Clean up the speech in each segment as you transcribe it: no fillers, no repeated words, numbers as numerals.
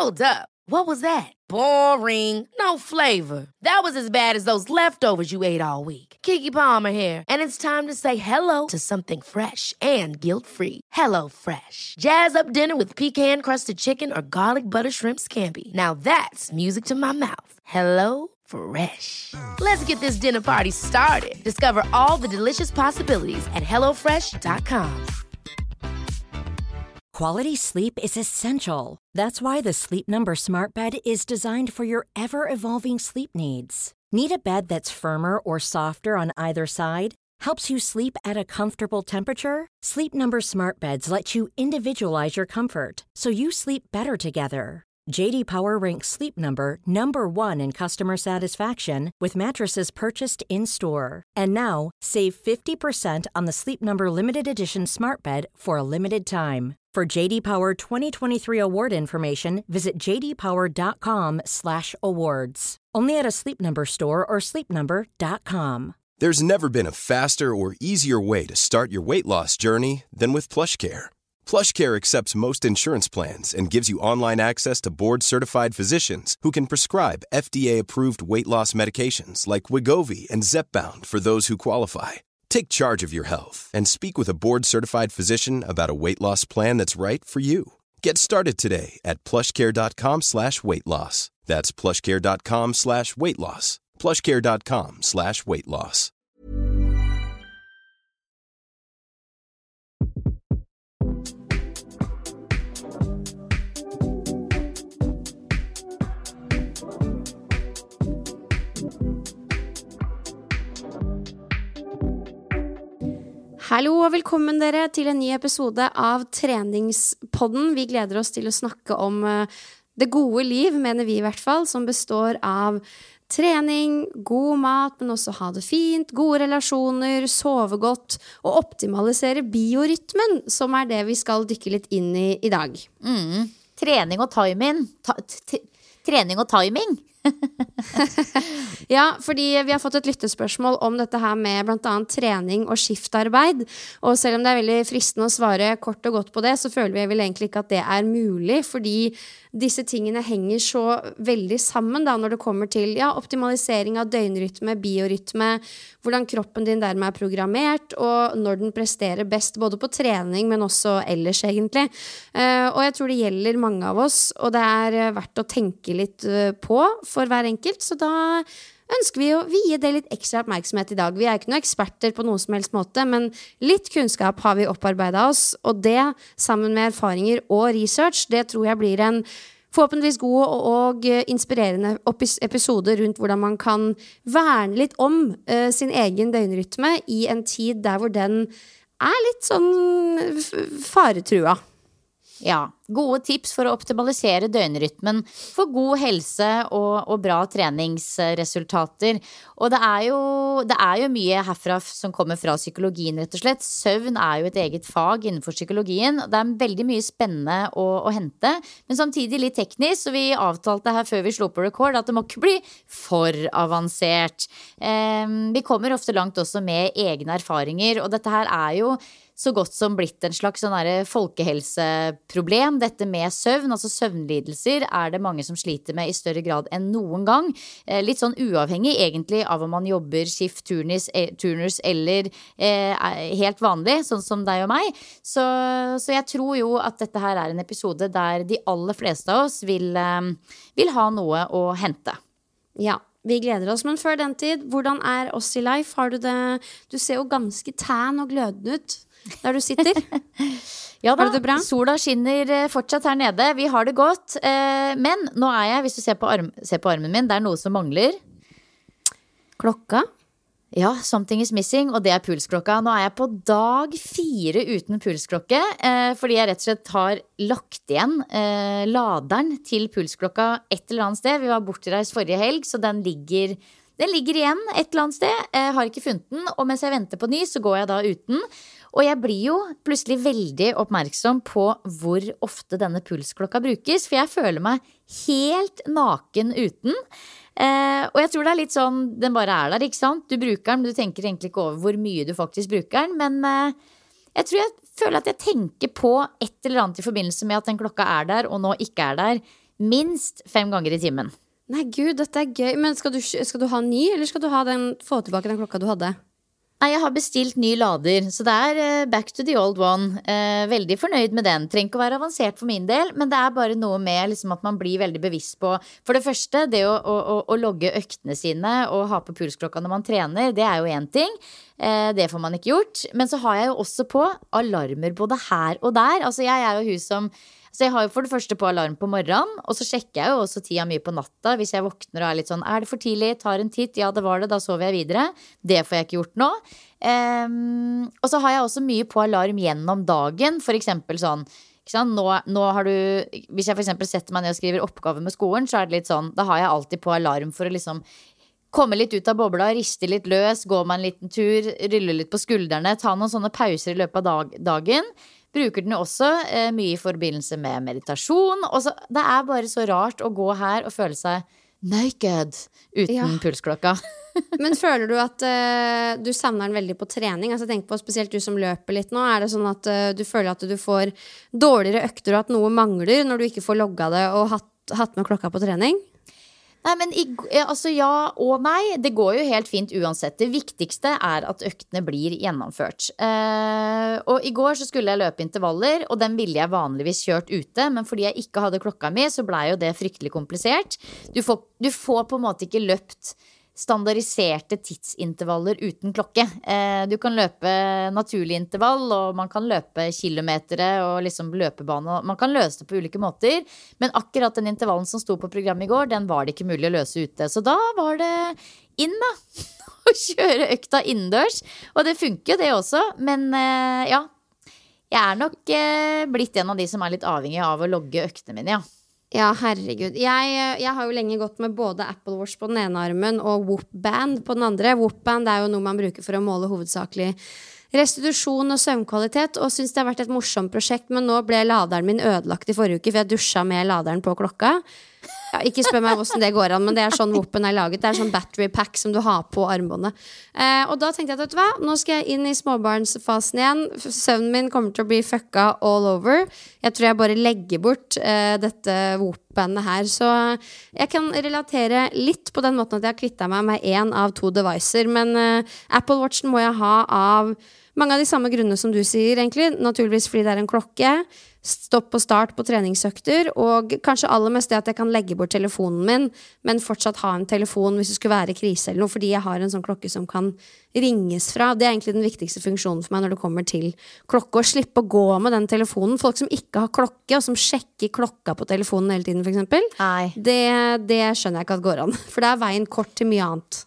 Hold up. What was that? Boring. No flavor. That was as bad as those leftovers you ate all week. Keke Palmer here, and it's time to say hello to something fresh and guilt-free. Hello Fresh. Jazz up dinner with pecan-crusted chicken or garlic butter shrimp scampi. Now that's music to my mouth. Hello Fresh. Let's get this dinner party started. Discover all the delicious possibilities at hellofresh.com. Quality sleep is essential. That's why the Sleep Number Smart Bed is designed for your ever-evolving sleep needs. Need a bed that's firmer or softer on either side? Helps you sleep at a comfortable temperature? Sleep Number Smart Beds let you individualize your comfort, so you sleep better together. J.D. Power ranks Sleep Number number 1 in customer satisfaction with mattresses purchased in-store. And now, save 50% on the Sleep Number Limited Edition Smart Bed for a limited time. For J.D. Power 2023 award information, visit jdpower.com/awards. Only at a Sleep Number store or sleepnumber.com. There's never been a faster or easier way to start your weight loss journey than with PlushCare. PlushCare accepts most insurance plans and gives you online access to board-certified physicians who can prescribe FDA-approved weight loss medications like Wegovy and Zepbound for those who qualify. Take charge of your health and speak with a board-certified physician about a weight loss plan that's right for you. Get started today at plushcare.com/weightloss. That's plushcare.com/weightloss. plushcare.com/weightloss. Hallo og velkommen dere til en ny episode av Treningspodden. Vi gleder oss til å snakke om det gode liv, mener vi i hvert fall, som består av trening, god mat, men også ha det fint, gode relasjoner, sove godt og optimalisere biorytmen, som er det vi skal dykke litt inn i dag. Trening og timing. Trening og timing. Ja, fordi vi har fått et lyttespørsmål om dette her med blant annet trening og skiftarbeid, og selv om det er veldig fristende å svare kort og godt på det, så føler vi vel egentlig ikke at det er mulig, fordi disse tingene henger så veldig sammen da, når det kommer til optimalisering av døgnrytme, biorytme, hvordan kroppen din dermed er programmert, og når den presterer best, både på trening, men også ellers egentlig. Og jeg tror det gjelder mange av oss, og det er verdt å tenke litt på for hver enkelt, så da ønsker vi å vie det litt ekstra oppmerksomhet i dag. Vi er ikke noen eksperter på noen som helst måte, men litt kunnskap har vi opparbeidet oss, og det, sammen med erfaringer og research, det tror jeg blir en forhåpentligvis god og inspirerende episode rundt hvordan man kan verne litt om sin egen døgnrytme i en tid der hvor den er litt sånn faretrua. Ja, gode tips for å optimalisere døgnrytmen for god helse og bra treningsresultater. Og det er jo mye herfra som kommer fra psykologien, rett og slett. Søvn er jo et eget fag innenfor psykologien. Det er veldig mye spennende å hente, men samtidig litt teknisk, så vi avtalte her før vi slo på record at det må ikke bli for avansert. Vi kommer ofte langt også med egne erfaringer, og dette her er jo så godt som blitt en slags sånn folkehelseproblem. Dette med søvn, altså søvnlidelser, er det mange som sliter med i større grad enn noen gang. Litt sånn uavhengig egentlig av om man jobber skift, turnus eller helt vanlig, sånn som deg og meg. Så jeg tror jo at dette her er en episode der de aller fleste av oss vil ha noe å hente. Ja, vi gleder oss, men før den tid, hvordan er oss i life? Har du det? Du ser jo ganske tan og glødende ut der du sitter. Ja da, har du det bra? Sola skinner fortsatt her nede. Vi har det godt. Men nå er jeg, hvis du ser på armen min, det er noe som mangler. Klokka? Ja, something is missing, og det er pulsklokka. Nå er jeg på dag 4 uten pulsklokke, fordi jeg rett og slett har lagt igjen laderen til pulsklokka et eller annet sted. Vi var bortreist forrige helg, så den ligger igjen et eller annet sted. Jeg har ikke funnet den, og mens jeg venter på ny, så går jeg da uten. Og jeg blir jo plutselig veldig oppmerksom på hvor ofte denne pulsklokka brukes, for jeg føler meg helt naken uten. Og jeg tror det er litt sånn, den bare er der, ikke sant? Du bruker den, men du tenker egentlig ikke over hvor mye du faktisk bruker den, men jeg føler at jeg tenker på et eller annet i forbindelse med at den klokka er der, og nå ikke er der, minst 5 ganger i timen. Nei, gud, dette gøy. Men skal du ha ny, eller skal du få tilbake den klokka du hadde? Nei, jeg har bestilt ny lader, så det back to the old one. Veldig fornøyd med den. Trenger ikke å være avansert for min del, men det bare noe med liksom, at man blir veldig bevisst på. For det første, det å logge øktene sine og ha på pulsklokka når man trener, det jo en ting. Det får man ikke gjort. Men så har jeg jo også på alarmer både her og der. Altså jeg jo hun som Så jeg har jo for det første på alarm på morgenen, og så sjekker jeg jo også tida mye på natta. Hvis jeg våkner og litt sånn, det for tidlig? Tar en titt, ja det var det, da sover jeg videre. Det får jeg ikke gjort nå. Og så har jeg også mye på alarm gjennom dagen. For eksempel sånn, nå har du, hvis jeg for eksempel setter meg ned og skriver oppgave med skolen, så det litt sånn, da har jeg alltid på alarm for å liksom komme litt ut av bobla, riste litt løs, gå meg en liten tur, rylle litt på skuldrene, ta noen sånne pauser i løpet av dagen. Bruker den jo også mye i forbindelse med meditasjon. Og så, det bare så rart å gå her og føle seg naked uten pulsklokka. Men føler du at du savner den veldig på trening? Altså tenk på spesielt du som løper litt nå. Det sånn at du føler at du får dårligere økter, og at noe mangler når du ikke får logga det og hatt med klokka på trening? Nei, men altså ja og nei. Det går jo helt fint uansett. Det viktigste at øktene blir gjennomført. Og i går så skulle jeg løpe intervaller, og den ville jeg vanligvis kjørt ute, men fordi jeg ikke hadde klokka mi, så ble jo det fryktelig komplisert. Du får på en måte ikke løpt standardiserte tidsintervaller uten klokke. Du kan løpe naturlig intervall, og man kan løpe kilometere og liksom løpebane, og man kan løse det på ulike måter, men akkurat den intervallen som sto på programmet i går, den var det ikke mulig å løse ute, så da var det inn da å kjøre økta innendørs, og det funker jo det også, men ja, jeg nok blitt en av de som litt avhengig av å logge øktene mine, ja. Ja, herregud. Jeg har jo lenge gått med både Apple Watch på den ene armen og Whoop Band på den andre. Whoop Band jo noe man bruker for å måle hovedsakelig restitusjon og søvnkvalitet, og synes det har vært et morsomt prosjekt, men nå ble laderen min ødelagt i forrige uke, for jeg dusja med laderen på klokka. Ja, ikke spør meg hvordan det går an, men det sånn Whoopen laget. Det sånn battery pack som du har på armbåndet. Og da tenkte jeg at, vet du hva, nå skal jeg inn i småbarnsfasen igjen. Søvnen min kommer til å bli fucka all over. Jeg tror jeg bare legger bort dette Whoop-bandet her. Så jeg kan relatere litt på den måten at jeg har kvittet meg med 1 av 2 devices. Men Apple Watchen må jeg ha av mange av de samme grunnene som du sier, egentlig. Naturligvis fordi det en klokke. Stopp og start på treningsøkter, og kanskje aller mest det at jeg kan legge bort telefonen min, men fortsatt ha en telefon hvis det skulle være krise eller noe, fordi jeg har en sånn klokke som kan ringes fra. Det egentlig den viktigste funksjonen for meg når det kommer til klokke, å slippe å gå med den telefonen. Folk som ikke har klokke, og som sjekker klokka på telefonen hele tiden, for eksempel. Det skjønner jeg ikke at går an, for det veien kort til mye annet.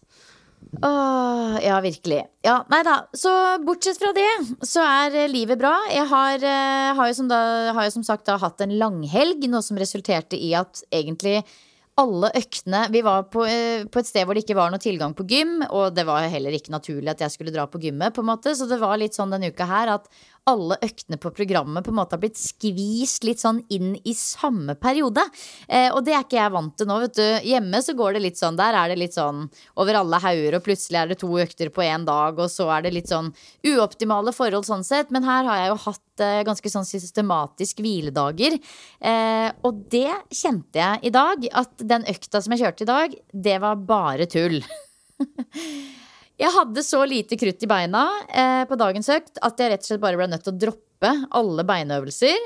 Ja, virkelig. Ja, nei da, så bortsett fra det så livet bra. Jeg har jo som sagt hatt en langhelg, noe som resulterte i at egentlig alle øktene, vi var på et sted hvor det ikke var noe tilgang på gym, og det var heller ikke naturlig at jeg skulle dra på gymmet på en måte, så det var litt sånn denne uka her at alle øktene på programmet på en måte har blitt skvist litt sånn inn i samme periode, og det ikke jeg vant til nå, vet du. Hjemme så går det litt sånn, der det litt sånn over alle hauger, og plutselig det 2 økter på en dag, og så det litt sånn uoptimale forhold sånn sett, men her har jeg jo hatt ganske sånn systematisk hviledager, og det kjente jeg i dag, at den økta som jeg kjørte i dag, det var bare tull. Jeg hadde så lite krutt i beina på dagens økt at jeg rett og slett bare ble nødt til å droppe alle beinøvelser.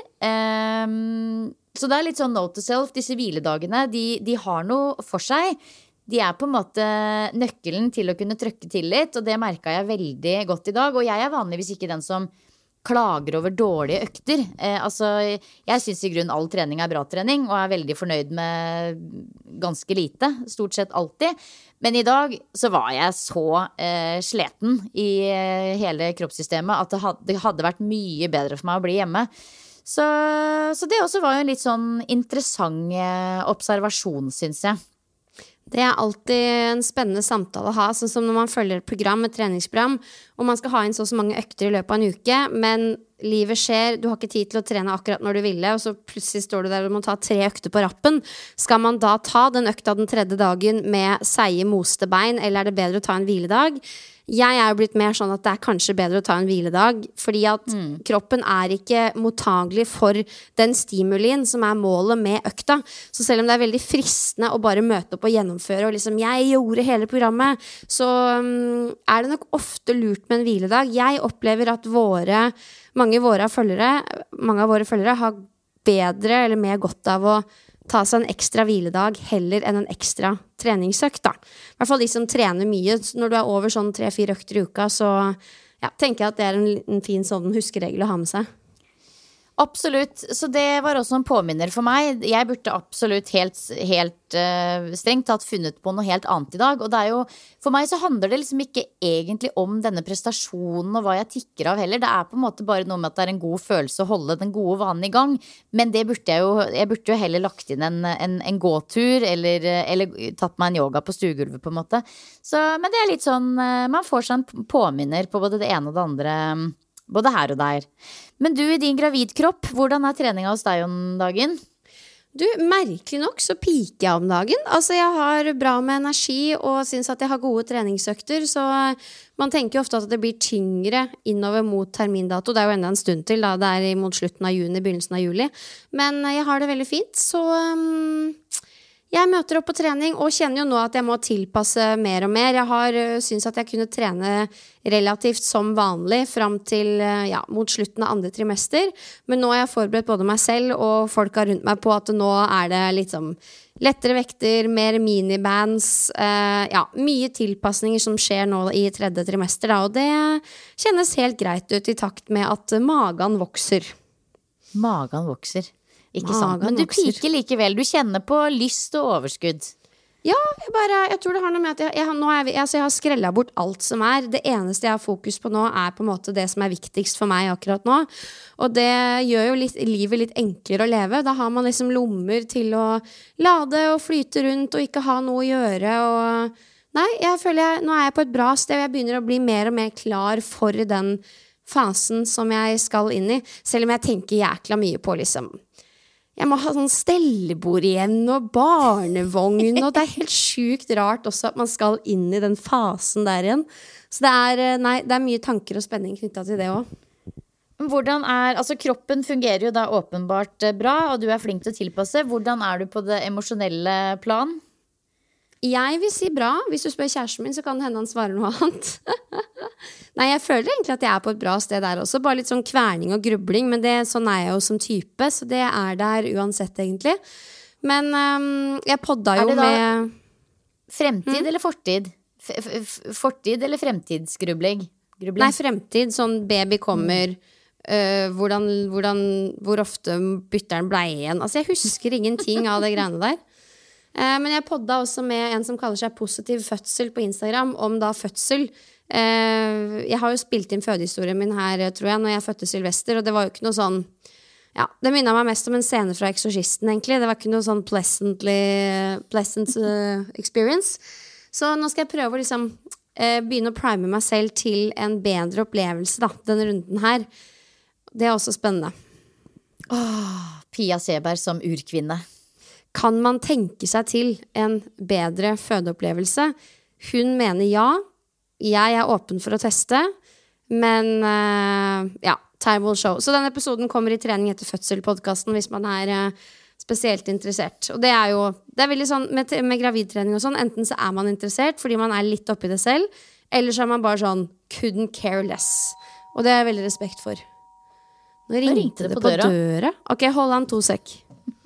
Så det litt sånn note to self. Disse hviledagene, de har noe for seg. De på en måte nøkkelen til å kunne trykke til litt, og det merket jeg veldig godt i dag. Og jeg vanligvis ikke den som klager over dårlige økter. Jeg synes i grunnen all trening bra trening, og veldig fornøyd med ganske lite, stort sett alltid. Men i dag så var jeg så sleten i hele kroppssystemet at det hadde vært mye bedre for meg å bli hjemme. Så det også var jo en litt sånn interessant observasjon, synes jeg. Det alltid en spennende samtale å ha, sånn som når man følger et program, et treningsprogram, og man skal ha inn så mange økter i løpet av en uke, men livet skjer, du har ikke tid til å trene akkurat når du ville, og så plutselig står du der og må ta 3 økter på rappen. Skal man da ta den økta den 3. dagen med seige moste bein, eller er det bedre å ta en hviledag? Jeg er jo blitt mer sånn at det er kanskje bedre å ta en hviledag, fordi at kroppen er ikke mottagelig for den stimulien som er målet med økta. Så selv om det er veldig fristende å bare møte opp og gjennomføre, og liksom jeg gjorde hele programmet, så er det nok ofte lurt med en hviledag. Jeg opplever at mange av våre følgere har bedre eller mer godt av å ta seg en ekstra hviledag heller enn en ekstra treningsøkt da. I hvert fall de som trener mye. Når du er over sånn 3-4 økter i uka, så tenker jeg at det er en fin sånn huskeregel å ha med seg. Absolutt, så det var også en påminner for meg. Jeg burde absolutt helt strengt tatt funnet på noe helt annet i dag. Og det er jo, for meg så handler det liksom ikke egentlig om denne prestasjonen og hva jeg tikker av heller. Det er på en måte bare noe med at det er en god følelse å holde den gode vanen i gang. Men det burde jeg burde jo heller lagt inn en gåtur eller tatt meg en yoga på stuegulvet på en måte. Så, men det er litt sånn, man får seg en påminner på både det ene og det andre, både her og der. Men du i din gravidkropp, hvordan er treninga hos deg om dagen? Du, merkelig nok så piker jeg om dagen. Altså jeg har bra med energi og synes at jeg har gode treningsøkter, så man tenker jo ofte at det blir tyngre innover mot termindato. Det er jo enda en stund til da, det er mot slutten av juni, begynnelsen av juli. Men jeg har det veldig fint, så jeg møter opp på trening og kjenner jo nå at jeg må tilpasse mer og mer. Jeg synes at jeg kunne trene relativt som vanlig frem til mot slutten av 2. trimester. Men nå har jeg forberedt både meg selv og folka rundt meg på at nå er det liksom lettere vekter, mer minibands, mye tilpasninger som skjer nå i 3. trimester da, og det kjennes helt greit ut i takt med at magen vokser. Magen vokser. Ikke sant, men du piker likevel. Du kjenner på lyst og overskudd. Ja, jeg tror det har noe med at jeg har skrellet bort alt som er. Det eneste jeg har fokus på nå er på en måte det som er viktigst for meg akkurat nå. Og det gjør jo livet litt enklere å leve. Da har man liksom lommer til å lade og flyte rundt og ikke ha noe å gjøre. Nei, jeg føler nå er jeg på et bra sted. Jeg begynner å bli mer og mer klar for den fasen som jeg skal inn i. Selv om jeg tenker jækla mye på liksom jeg må ha sånn stellebord igjen og barnevogn, og det er helt sykt rart også at man skal inn i den fasen der igjen. Så det er mye tanker og spenning knyttet til det også. Hvordan altså kroppen fungerer jo da åpenbart bra, og du er flink til å tilpasse. Hvordan er du på det emosjonelle plan? Jeg vil si bra. Hvis du spør kjæresten min, så kan det hende han svarer noe annet. Nei, jeg føler egentlig at jeg er på et bra sted der også. Bare litt sånn kverning og grubling, men sånn er jeg jo som type, så det er der uansett egentlig. Men jeg podda jo med fremtid eller fortid? Fortid eller fremtidsgrubling? Nei, fremtid. Sånn baby kommer, hvor ofte bytter den bleie igjen. Altså, jeg husker ingenting av det greiene der. Men jeg podda også med en som kaller seg Positiv Fødsel på Instagram, om da fødsel. Jeg har jo spilt inn fødehistorien min her, tror jeg, når jeg fødte Sylvester, og det var jo ikke noe sånn det minnet meg mest om en scene fra Exorcisten egentlig. Det var ikke noe sånn pleasant experience. Så nå skal jeg prøve å liksom begynne å prime meg selv til en bedre opplevelse da, denne runden her. Det er også spennende. Pia Seberg som urkvinne. Kan man tenke seg til en bedre fødeopplevelse? Hun mener ja. Jeg er åpen for å teste, men time will show. Så denne episoden kommer i Trening etter fødsel-podcasten hvis man er spesielt interessert. Og det er veldig sånn med gravidtrening og sånn, enten så er man interessert fordi man er litt oppi det selv, eller så er man bare sånn couldn't care less. Og det er jeg veldig respekt for. Nå ringte det på døra. Ok, hold an 2 sek.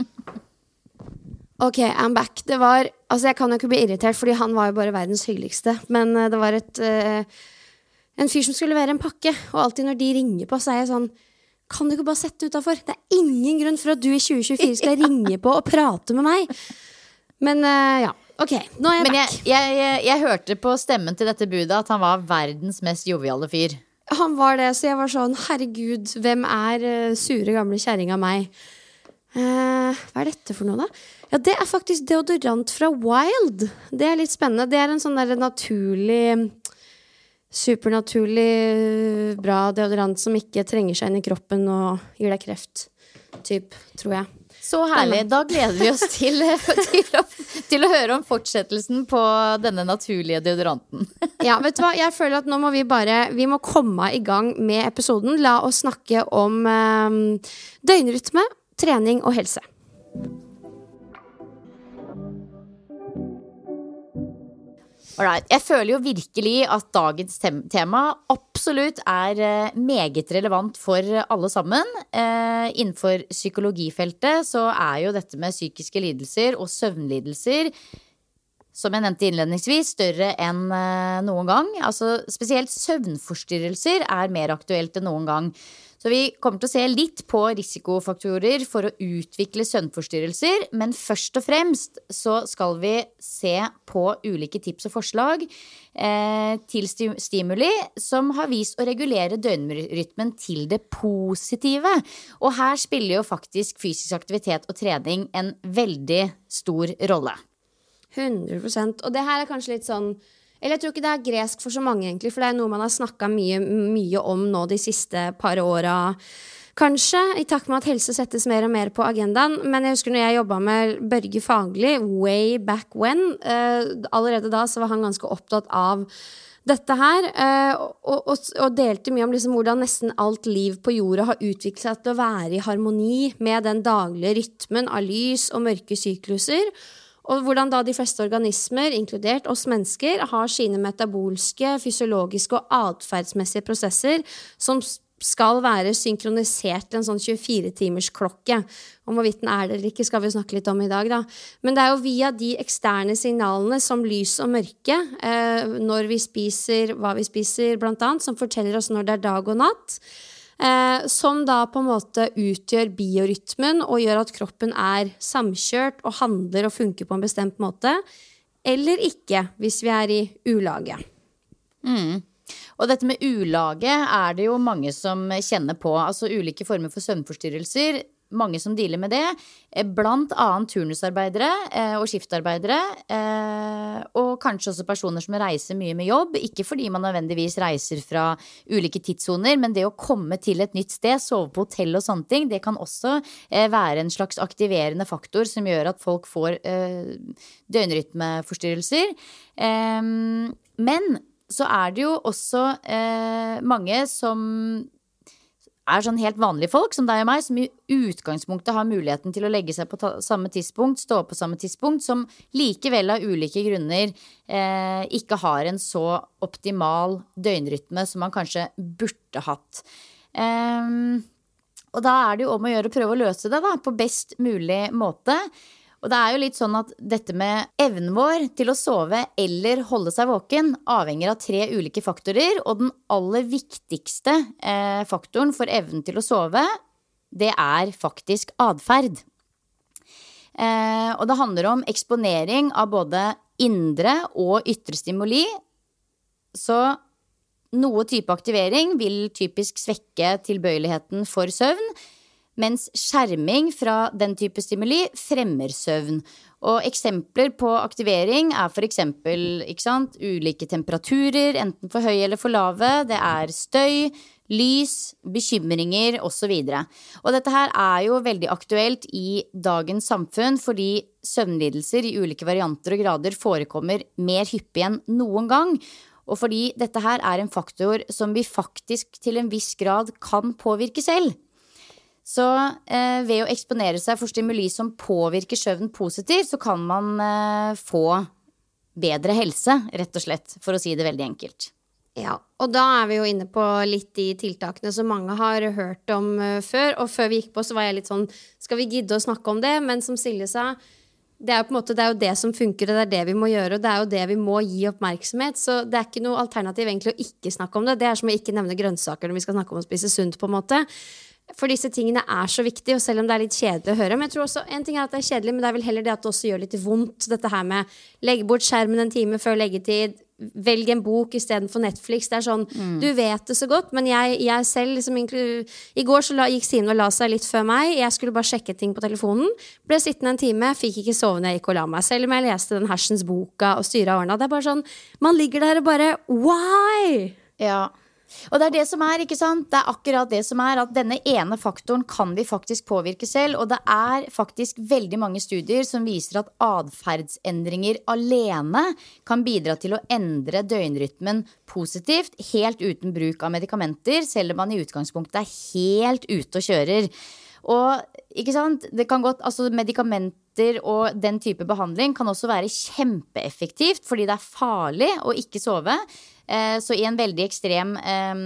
Ok, I'm back. Jeg kan jo ikke bli irritert, fordi han var jo bare verdens hyggeligste. Men det var en fyr som skulle levere en pakke, og alltid når de ringer på, så er jeg sånn, kan du ikke bare sette utenfor? Det er ingen grunn for at du i 2024 skal ringe på og prate med meg. Men ok, nå er jeg back. Men jeg hørte på stemmen til dette budet at han var verdens mest joviale fyr. Han var det, så jeg var sånn, herregud, hvem er sure gamle kjerring av meg? Hva er dette for noe da? Ja, det er faktisk deodorant fra Wild. Det er litt spennende. Det er en sånn der naturlig supernaturlig bra deodorant som ikke trenger seg inn i kroppen og gir deg kreft, tror jeg. Så herlig, da gleder vi oss til å høre om fortsettelsen på denne naturlige deodoranten. Ja, vet du hva, jeg føler at nå må vi må komme i gang med episoden. La oss snakke om døgnrytme, trening og helse. Alright, jeg føler jo virkelig at dagens tema absolutt meget relevant for alle sammen. Innenfor psykologifeltet så jo dette med psykiske lidelser og søvnlidelser, som jeg nevnte innledningsvis, større enn noen gang. Altså spesielt søvnforstyrrelser mer aktuelt enn noen gang. Så vi kommer til å se litt på risikofaktorer for å utvikle søvnforstyrrelser, men først og fremst så skal vi se på ulike tips og forslag til stimuli som har vist å regulere døgnrytmen til det positive. Og her spiller jo faktisk fysisk aktivitet og trening en veldig stor rolle. 100%. Og det her kanskje litt sånn, eller jeg tror ikke det gresk for så mange egentlig, for det noe man har snakket mye om nå de siste par årene. Kanskje, i takt med at helse settes mer og mer på agendaen, men jeg husker når jeg jobbet med Børge Fagli, way back when, allerede da så var han ganske opptatt av dette her, og delte mye om liksom hvordan nesten alt liv på jorda har utviklet seg til å være i harmoni med den daglige rytmen av lys og mørke sykluser, og hvordan da de fleste organismer, inkludert oss mennesker, har sine metabolske, fysiologiske og atferdsmessige prosesser som skal være synkronisert til en sånn 24-timers klokke. Om hvorvidt den det eller ikke skal vi snakke litt om i dag da. Men det jo via de eksterne signalene som lys og mørke, når vi spiser, hva vi spiser blant annet, som forteller oss når det dag og natt, som da på en måte utgjør biorytmen og gjør at kroppen samkjørt og handler og funker på en bestemt måte, eller ikke hvis vi i ulage. Og dette med ulage det jo mange som kjenner på, altså ulike former for søvnforstyrrelser, mange som dealer med det, blant annet turnusarbeidere og skiftarbeidere, og kanskje også personer som reiser mye med jobb, ikke fordi man nødvendigvis reiser fra ulike tidssoner, men det å komme til et nytt sted, sove på hotell og sånne ting, det kan også være en slags aktiverende faktor som gjør at folk får døgnrytmeforstyrrelser. Men så det jo også mange som sånn helt vanlige folk som deg og meg, som i utgangspunktet har muligheten til å legge seg på samme tidspunkt, stå på samme tidspunkt, som likevel av ulike grunner ikke har en så optimal døgnrytme som man kanskje burde hatt. Og da det jo om å gjøre å prøve å løse det da, på best mulig måte. Og det jo litt sånn at dette med evnen vår til å sove eller holde seg våken avhenger av 3 ulike faktorer, og den aller viktigste faktoren for evnen til å sove, det faktisk atferd. Og det handler om eksponering av både indre og ytre stimuli, så noe type aktivering vil typisk svekke tilbøyeligheten for søvn, mens skjerming fra den type stimuli fremmer søvn. Og eksempler på aktivering for eksempel, ikke sant, ulike temperaturer, enten for høye eller for lave, det støy, lys, bekymringer og så videre. Og dette her jo veldig aktuelt i dagens samfunn, fordi søvnlidelser i ulike varianter og grader forekommer mer hyppig enn noen gang, og fordi dette her en faktor som vi faktisk til en viss grad kan påvirke selv. Så ved å eksponere seg for stimuli som påvirker søvn positivt, så kan man få bedre helse, rett og slett, for å si det veldig enkelt. Ja, og da vi jo inne på litt de tiltakene som mange har hørt om før, og før vi gikk på så var jeg litt sånn, skal vi gidde å snakke om det? Men som Silje sa, det jo på en måte, det jo det som funker, og det det vi må gjøre, og det jo det vi må gi oppmerksomhet, så det ikke noe alternativ egentlig å ikke snakke om det. Det som å ikke nevne grønnsaker når vi skal snakke om å spise sunt på en måte. For disse tingene så viktige, og selv om det litt kjedelig å høre. Men jeg tror også, en ting at det kjedelig, men det vel heller det at det også gjør litt vondt. Dette her med legge bort skjermen en time før leggetid, velg en bok i stedet for Netflix. Det sånn, du vet det så godt, men jeg selv, liksom, i går så gikk Stine og la seg litt før meg. Jeg skulle bare sjekke ting på telefonen. Ble sittende en time, fikk ikke sove når jeg gikk og la meg. Selv om jeg leste den hersens boka og styret av årene. Det bare sånn, man ligger der og bare, why? Ja. Og det det som ikke sant? Det akkurat det som at denne ene faktoren kan vi faktisk påvirke selv, og det faktisk veldig mange studier som viser at adferdsendringer alene kan bidra til å endre døgnrytmen positivt, helt uten bruk av medikamenter, selv om man i utgangspunktet helt ute og kjører. Og ikke sant, det kan godt, altså medikamenter og den type behandling kan også være kjempeeffektivt, fordi det farlig å ikke sove. Så i en veldig ekstrem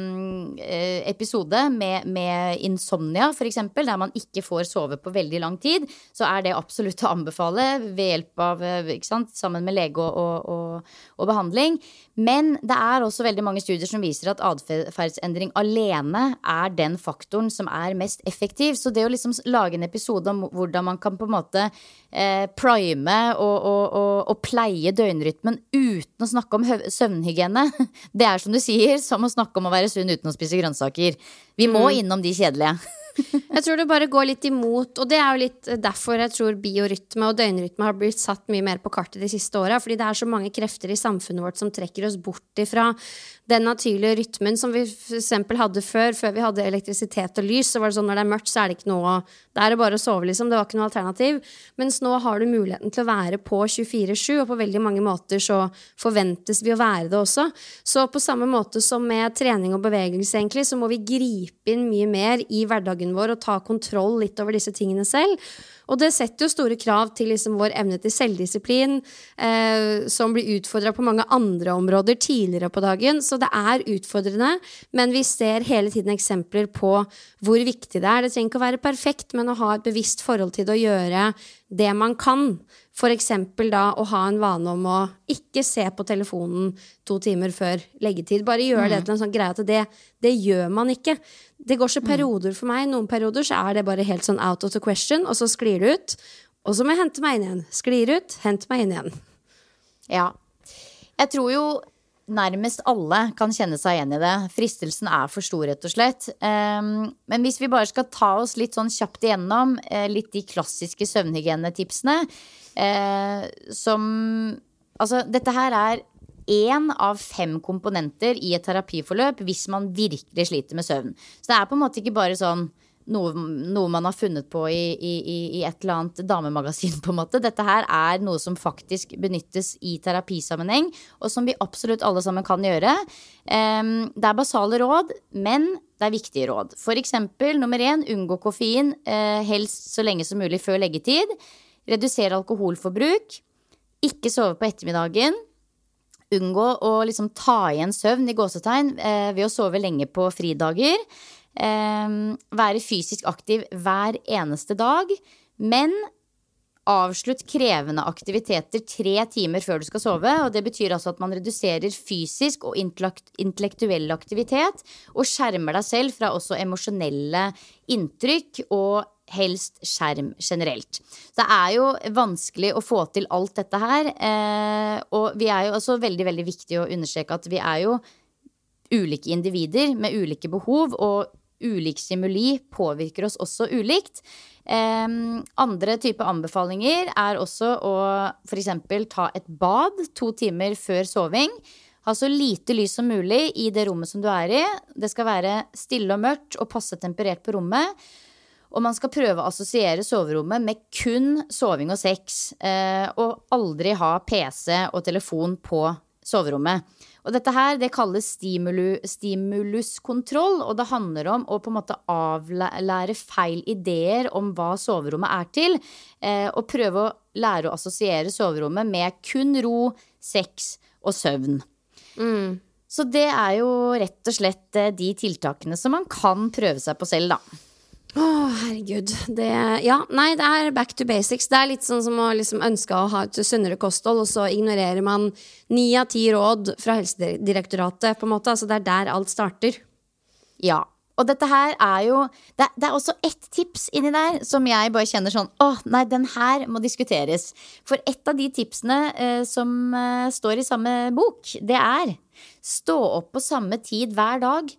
episode med insomnia for eksempel, der man ikke får sove på veldig lang tid, så det absolutt å anbefale ved hjelp av, ikke sant, sammen med lege og behandling. Men det også veldig mange studier som viser at adferdsendring alene den faktoren som mest effektiv. Så det å liksom lage en episode om hvordan man kan på en måte prime og pleie døgnrytmen uten å snakke om søvnhygiene, det som du sier, som å snakke om å være sunn uten å spise grønnsaker. Vi må innom de kjedelige. Jeg tror det bare går litt imot, og det jo litt derfor jeg tror biorytme og døgnrytme har blitt satt mye mer på kartet de siste årene, fordi det så mange krefter i samfunnet vårt som trekker oss bort ifra den naturlige rytmen som vi for eksempel hadde før vi hadde elektrisitet og lys, så var det sånn når det mørkt så det ikke noe, det det bare å sove liksom, det var ikke noe alternativ, mens nå har du muligheten til å være på 24/7, og på veldig mange måter så forventes vi å være det også. Så på samme måte som med trening og bevegelse egentlig, så må vi gripe inn mye mer i hverdagen vår og ta kontroll litt over disse tingene selv. Og det setter jo store krav til liksom vår evne til selvdisiplin, som blir utfordret på mange andre områder tidligere på dagen. Så det utfordrende, men vi ser hele tiden eksempler på hvor viktig det Det trenger ikke å være perfekt, men å ha et bevisst forhold til det å gjøre det man kan. For eksempel da å ha en vane om å ikke se på telefonen 2 timer før leggetid. Bare gjøre det til en sånn greie at det gjør man ikke. Det går ikke perioder for meg. Noen perioder så det bare helt sånn out of the question, og så sklir det ut. Og så må jeg hente meg inn igjen. Sklir ut, hente meg inn igjen. Ja. Jeg tror jo nærmest alle kan kjenne seg igjen i det. Fristelsen for stor, rett og slett. Men hvis vi bare skal ta oss litt sånn kjapt igjennom litt de klassiske søvnhygienetipsene, som altså dette her 1 av 5 komponenter i et terapiforløp hvis man virkelig sliter med søvn. Så det på en måte ikke bare sånn noe man har funnet på i et eller annet damemagasin på en måte. Dette her noe som faktisk benyttes i terapisammenheng, og som vi absolutt alle sammen kan gjøre. Det basale råd, men det viktige råd. For eksempel, nummer 1, unngå koffein, helst så lenge som mulig før leggetid. Redusere alkoholforbruk. Ikke sove på ettermiddagen. Unngå å liksom ta igjen søvn i gåsetegn ved å sove lenge på fridager. Være fysisk aktiv hver eneste dag, men avslutt krevende aktiviteter 3 timer før du skal sove, og det betyr altså at man reduserer fysisk og intellektuell aktivitet, og skjermer deg selv fra også emosjonelle inntrykk og helst skjerm generelt. Det jo vanskelig å få til alt dette her, og vi jo også veldig, veldig viktig å understreke at vi jo ulike individer med ulike behov, og ulik stimuli påvirker oss også ulikt. Andre type anbefalinger også å for eksempel ta et bad 2 timer før soving. Ha så lite lys som mulig i det rommet som du i. Det skal være stille og mørkt og passe temperert på rommet. Og man skal prøve å assosiere soverommet med kun soving og sex, og aldri ha PC og telefon på soverommet. Og dette her, det kalles stimuluskontroll, og det handler om å på en måte avlære feil ideer om hva soverommet til, og prøve å lære å assosiere soverommet med kun ro, sex og søvn. Så det jo rett og slett de tiltakene som man kan prøve seg på selv, da. Herregud. Det back to basics. Det litt sånn som å liksom ønske å ha et sunnere kosthold, og så ignorerer man 9 av 10 råd fra Helsedirektoratet, på en måte. Altså det der alt starter. Ja. Og dette her jo det også ett tips inni der som jeg bare kjenner sånn, nei, den her må diskuteres. For ett av de tipsene som står i samme bok, det stå opp på samme tid hver dag,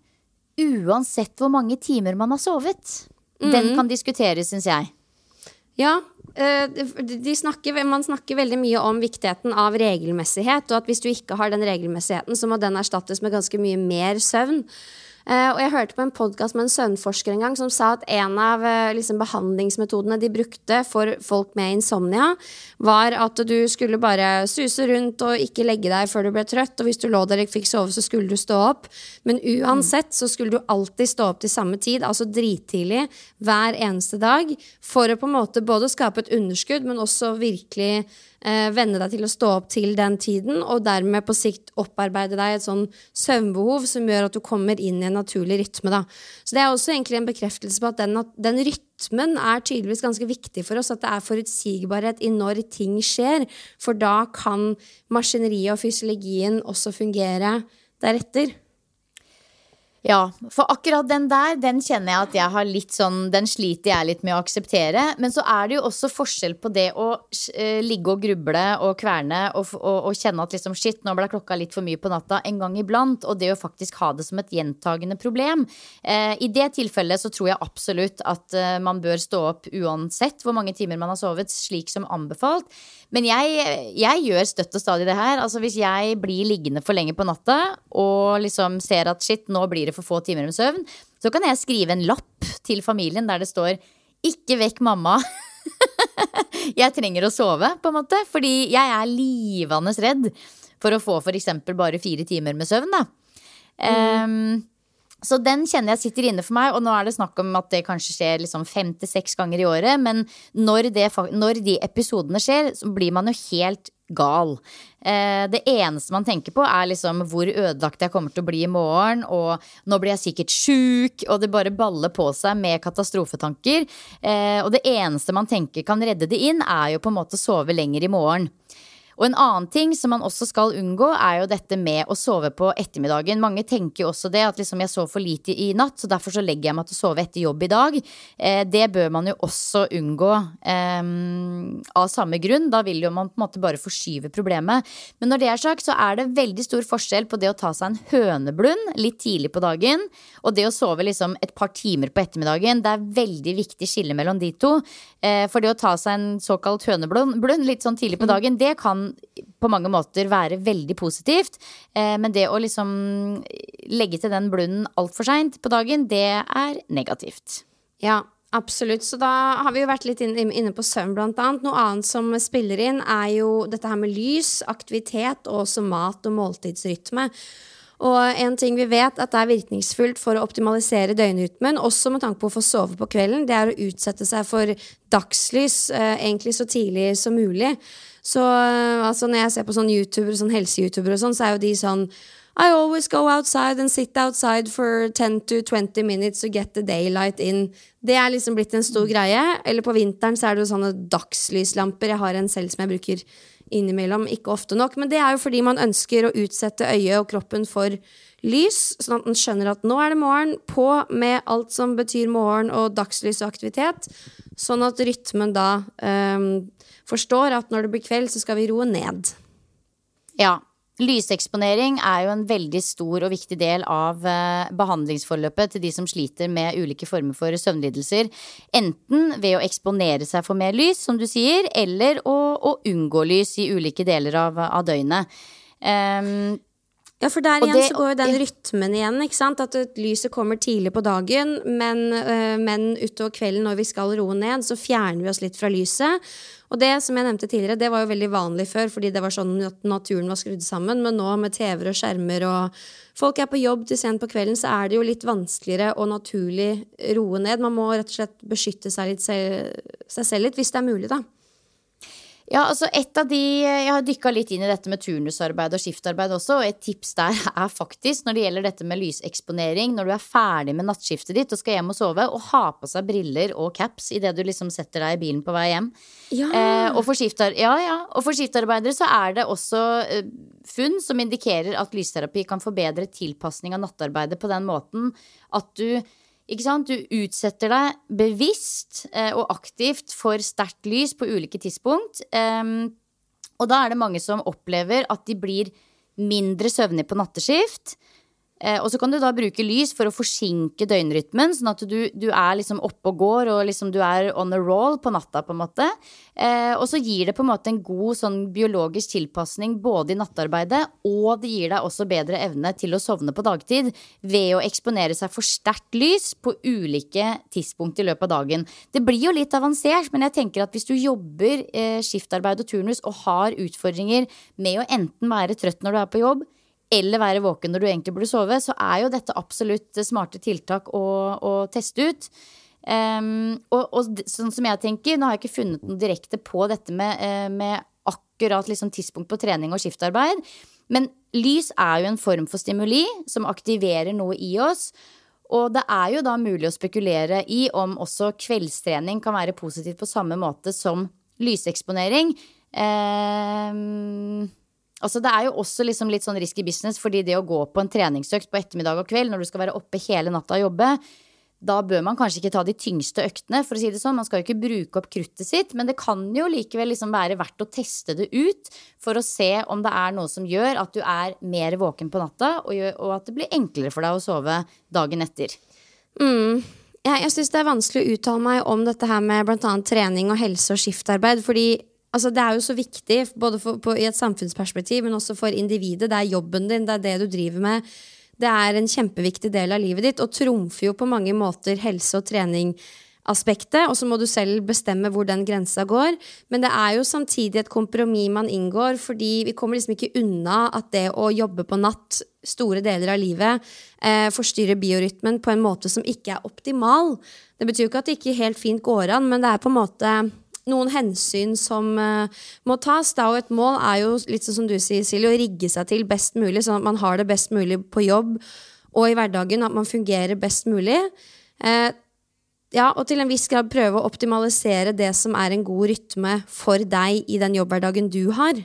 uansett hvor mange timer man har sovet. Den kan diskuteres, synes jeg. Ja, Man snakker veldig mye om viktigheten av regelmessighet, og at hvis du ikke har den regelmessigheten, så må den erstattes med ganske mye mer søvn. Og jeg hørte på en podcast med en søvnforsker en gang som sa at en av behandlingsmetodene de brukte for folk med insomnia var at du skulle bare suse rundt og ikke legge deg før du ble trøtt, og hvis du lå der og ikke fikk sove, så skulle du stå opp. Men uansett så skulle du alltid stå opp til samme tid, altså drittidlig hver eneste dag, for å på en måte både skape et underskudd, men også virkelig venne deg til å stå opp til den tiden, og dermed på sikt opparbeide deg et sånn søvnbehov som gjør at du kommer inn i en naturlig rytme da. Så det er også egentlig en bekreftelse på at den rytmen er tydeligvis ganske viktig for oss, at det er forutsigbarhet i når ting skjer, for da kan maskineriet og fysiologien også fungere deretter. Ja, for akkurat den der, den kjenner jeg at jeg har litt sånn, den sliter jeg litt med å akseptere. Men så er det jo også forskjell på det å ligge og gruble og kverne og kjenne at liksom shit, nå ble klokka litt for mye på natta en gang iblant, og det å faktisk ha det som et gjentagende problem. I det tilfellet så tror jeg absolutt at man bør stå opp uansett hvor mange timer man har sovet, slik som anbefalt. Men jeg gjør støtt og stadig det her. Altså hvis jeg blir liggende for lenge på natta og liksom ser at shit, nå blir det for få timer med søvn, så kan jeg skrive en lapp til familien der det står ikke vekk mamma. Jeg trenger å sove på en måte, fordi jeg er livende redd for å få for eksempel bare 4 timer med søvn da. Så den kjenner jeg sitter inne for meg, og nå er det snakk om at det kanskje skjer liksom 5-6 ganger i året, men når de episodene skjer, så blir man jo helt gal. Det eneste man tenker på er liksom hvor ødelagt jeg kommer til å bli i morgen, og nå blir jeg sikkert syk, og det bare baller på seg med katastrofetanker. Og det eneste man tenker kan redde det inn er jo på en måte å sove lenger i morgen. Og en annen ting som man også skal unngå er jo dette med å sove på ettermiddagen. Mange tenker jo også det, at liksom jeg sov for lite i natt, så derfor så legger jeg meg til å sove etter jobb i dag. Det bør man jo også unngå av samme grunn. Da vil jo man på en måte bare forskyve problemet. Men når det er sagt, så er det veldig stor forskjell på det å ta seg en høneblund litt tidlig på dagen, og det å sove liksom et par timer på ettermiddagen. Det er veldig viktig skille mellom de to. For det å ta seg en såkalt høneblund litt sånn tidlig på dagen, det kan på mange måter være veldig positivt, men det å liksom legge til den blunden alt for sent på dagen, det er negativt. Ja, absolutt. Så da har vi jo vært litt inne på søvn blant annet. Noe annet som spiller inn er jo dette her med lys, aktivitet og også mat og måltidsrytme. Og en ting vi vet at det er virkningsfullt for å optimalisere døgnrytmen, også med tanke på å få sove på kvelden, det er å utsette seg for dagslys egentlig så tidlig som mulig. Så altså, når jeg ser på sånn YouTuber, sånn helse-YouTuber og sånn, så er jo de sånn I always go outside and sit outside for 10-20 minutes to get the daylight in. Det er liksom blitt en stor greie. Eller på vinteren så er det jo sånne dagslyslamper. Jeg har en selv som jeg bruker innimellom, ikke ofte nok. Men det er jo fordi man ønsker å utsette øyet og kroppen for lys, sånn at man skjønner at nå er det morgen, på med alt som betyr morgen og dagslys og aktivitet. Sånn at rytmen da forstår at når det blir kveld, så skal vi roe ned. Ja. Lyseksponering er jo en veldig stor og viktig del av behandlingsforløpet til de som sliter med ulike former for søvnlidelser. Enten ved å eksponere seg for mer lys, som du sier, eller å unngå lys i ulike deler av døgnet. Ja, for der igjen så går jo den rytmen igjen, ikke sant? At lyset kommer tidlig på dagen, men utover kvelden når vi skal roe ned, så fjerner vi oss litt fra lyset. Og det, som jeg nevnte tidligere, det var jo veldig vanlig før, fordi det var sånn at naturen var skrudd sammen, men nå med TV-er og skjermer, og folk er på jobb til sent på kvelden, så er det jo litt vanskeligere å naturlig roe ned. Man må rett og slett beskytte seg selv litt, hvis det er mulig da. Ja, altså jeg har dykket litt inn i dette med turnusarbeid og skiftarbeid også, og et tips der er faktisk, når det gjelder dette med lyseksponering, når du er ferdig med nattskiftet ditt og skal hjem og sove, og ha på seg briller og caps i det du liksom setter deg i bilen på vei hjem. Ja. Og for skiftarbeidere så er det også funn som indikerer at lysterapi kan forbedre tilpasning av nattarbeidet på den måten at du utsetter deg bevisst og aktivt for sterkt lys på ulike tidspunkt. Og da er det mange som opplever at de blir mindre søvnige på natteskift. Og så kan du da bruke lys for å forsinke døgnrytmen, sånn at du liksom oppe og går, og liksom du on a roll på natta på en måte. Og så gir det på en måte en god sånn biologisk tilpasning både i nattarbeidet, og det gir deg også bedre evne til å sovne på dagtid ved å eksponere seg for sterkt lys på ulike tidspunkt i løpet av dagen. Det blir jo litt avansert, men jeg tenker at hvis du jobber skiftarbeid og turnus og har utfordringer med å enten være trøtt når du på jobb, eller være våken når du egentlig burde sove, så jo dette absolutt smarte tiltak å teste ut. Og sånn som jeg tenker, nå har jeg ikke funnet noe direkte på dette med akkurat liksom tidspunkt på trening og skiftarbeid, men lys jo en form for stimuli som aktiverer noe i oss, og det jo da mulig å spekulere i om også kveldstrening kan være positivt på samme måte som lyseksponering. Altså det jo også liksom litt sånn risky business, fordi det å gå på en treningsøkt på ettermiddag og kveld når du skal være oppe hele natta og jobbe, da bør man kanskje ikke ta de tyngste øktene, for å si det sånn. Man skal jo ikke bruke opp kruttet sitt, men det kan jo likevel liksom være verdt å teste det ut for å se om det noe som gjør at du mer våken på natta, og at det blir enklere for deg å sove dagen etter. Jeg synes det vanskelig å uttale meg om dette her med blant annet trening og helse og skiftarbeid, fordi altså, det jo så viktig, både i et samfunnsperspektiv, men også for individet. Det jobben din, det det du driver med. Det en kjempeviktig del av livet ditt, og trumfer jo på mange måter helse- og treningaspektet, og så må du selv bestemme hvor den grensa går. Men det jo samtidig et kompromiss man inngår, fordi vi kommer liksom ikke unna at det å jobbe på natt store deler av livet forstyrrer biorytmen på en måte som ikke optimal. Det betyr jo ikke at det ikke helt fint går an, men det på en måte noen hensyn som må tas da, og et mål jo litt sånn som du sier, Silje, å rigge seg til best mulig, sånn at man har det best mulig på jobb og i hverdagen, at man fungerer best mulig. Ja, og til en viss grad prøve å optimalisere det som en god rytme for deg i den jobbhverdagen du har.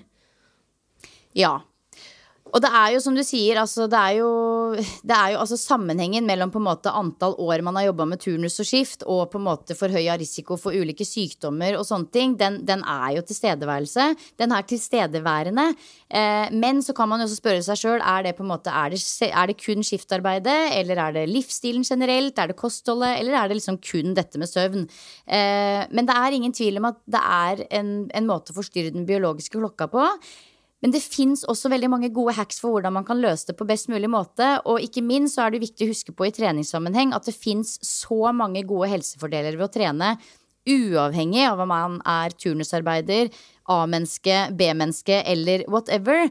Ja. Og det jo som du sier, altså, det jo altså sammenhengen mellom på en måte antall år man har jobbet med turnus og skift, og på en måte forhøyet risiko for ulike sykdommer og sånne ting, den jo tilstedeværelse. Den tilstedeværende. Men så kan man jo også spørre seg selv, det på en måte, det kun skiftarbeidet, eller det livsstilen generelt, det kostholdet, eller det liksom kun dette med søvn? Men det ingen tvil om at det en måte å forstyrre den biologiske klokka på. Men det finnes også veldig mange gode hacks for hvordan man kan løse det på best mulig måte, og ikke minst så det viktig å huske på i treningssammenheng at det finnes så mange gode helsefordeler ved å trene, uavhengig av om man turnusarbeider, A-menneske, B-menneske eller whatever.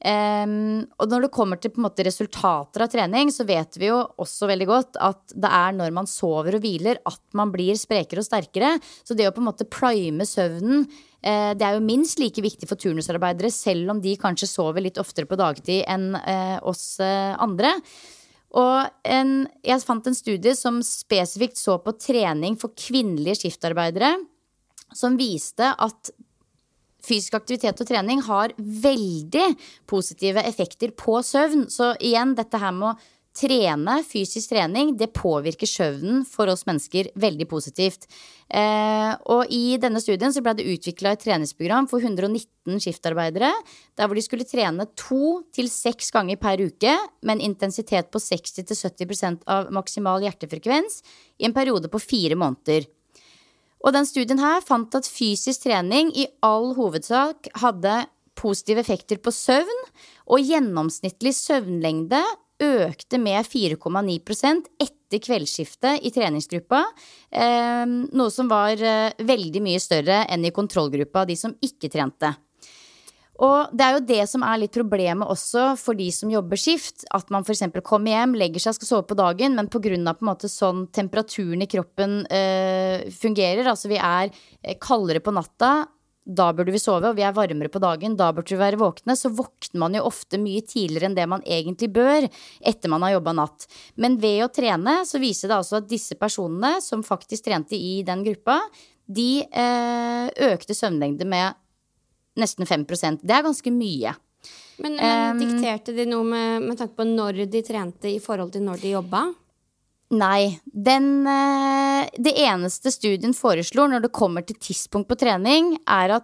Og når det kommer til på en måte resultater av trening, så vet vi jo også veldig godt at det når man sover og hviler at man blir sprekere og sterkere. Så det å på en måte prime søvnen, det jo minst like viktig for turnusarbeidere, selv om de kanskje sover litt oftere på dagtid enn oss andre. Og jeg fant en studie som spesifikt så på trening for kvinnelige skiftarbeidere, som viste at fysisk aktivitet og trening har veldig positive effekter på søvn. Så igjen, dette her med å trene, fysisk trening, det påvirker søvnen for oss mennesker veldig positivt. Og i denne studien så ble det utviklet et treningsprogram for 119 skiftarbeidere, der hvor de skulle trene 2 til 6 ganger per uke, med en intensitet på 60-70% av maksimal hjertefrekvens, i en periode på 4 måneder. Og den studien her fant at fysisk trening i all hovedsak hadde positive effekter på søvn, og gjennomsnittlig søvnlengde økte med 4,9% etter kveldsskiftet i treningsgruppa, noe som var veldig mye større enn i kontrollgruppa, de som ikke trente. Og det jo det som litt problemet også for de som jobber skift, at man for eksempel kommer hjem, legger seg, skal sove på dagen, men på grunn av på en måte sånn temperaturen i kroppen fungerer, altså vi kaldere på natta, da burde vi sove, og vi varmere på dagen, da burde vi være våkne, så våkner man jo ofte mye tidligere enn det man egentlig bør etter man har jobbet natt. Men ved å trene så viser det altså at disse personene som faktisk trente i den gruppa, de økte søvnlengde med nesten 5%. Det ganske mye. Men dikterte de noe med tanke på når de trente i forhold til når de jobbet? Nei, det eneste studien foreslår når det kommer til tidspunkt på trening, at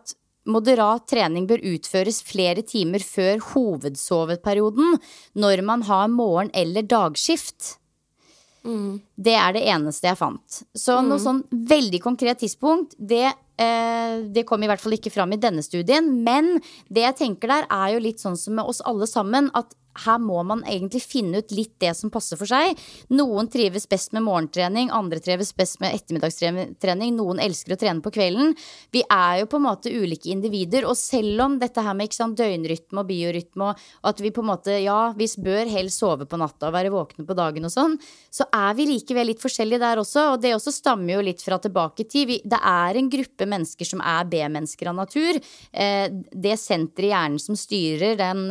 moderat trening bør utføres flere timer før hovedsoveperioden når man har morgen- eller dagskift. Det det eneste jeg fant. Så noe sånn veldig konkret tidspunkt, det kom i hvert fall ikke fram i denne studien, men det jeg tenker der jo litt sånn som med oss alle sammen, at her må man egentlig finne ut litt det som passer for seg. Noen trives best med morgentrening, andre trives best med ettermiddagstrening, noen elsker å trene på kvelden. Vi jo på en måte ulike individer, og selv om dette her med ikke sant, døgnrytme og biorytme, og at vi på en måte, vi bør helst sove på natta og være våkne på dagen og sånn, så vi likevel litt forskjellige der også, og det også stammer jo litt fra tilbake i tid. Det en gruppe mennesker som B-mennesker av natur. Det senteret i hjernen som styrer den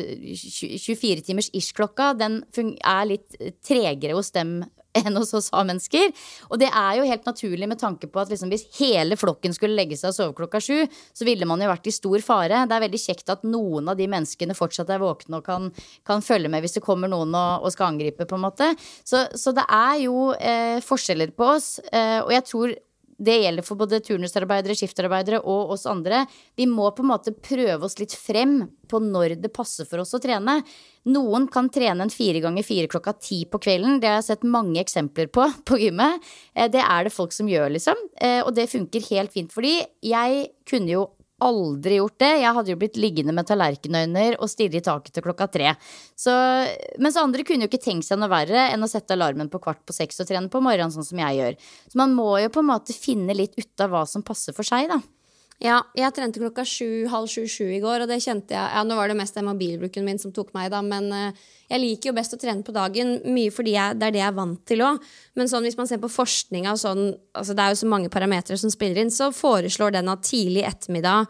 24 timers ish-klokka, den litt tregere hos dem enn hos oss A-mennesker. Og det jo helt naturlig med tanke på at liksom, hvis hele flokken skulle legge seg og sove klokka 7, så ville man jo vært i stor fare. Det veldig kjekt at noen av de menneskene fortsatt våkne og kan følge med hvis det kommer noen og skal angripe på en måte. Så det jo forskjeller på oss, og jeg tror det gjelder for både turnusarbeidere, skiftarbeidere og oss andre. Vi må på en måte prøve oss litt frem på når det passer for oss å trene. Noen kan trene en 4x4 klokka 10 på kvelden. Det har jeg sett mange eksempler på gymmet. Det det folk som gjør liksom. Og det funker helt fint, fordi jeg kunne jo aldri gjort det. Jeg hadde jo blitt liggende med tallerkenøyner og stirre i taket til klokka 3. Mens andre kunne jo ikke tenkt seg noe verre enn å sette alarmen på 5:15 og trene på morgenen, sånn som jeg gjør. Så man må jo på en måte finne litt ut av hva som passer for seg, da. Ja, jeg trente klokka 7:30 i går, og det kjente jeg, nå var det mest mobilbruken min som tok meg da, men jeg liker jo best å trene på dagen, mye fordi det det jeg vant til også. Men sånn, hvis man ser på forskninga, sånn, altså det jo så mange parametre som spiller inn, så foreslår den at tidlig ettermiddag,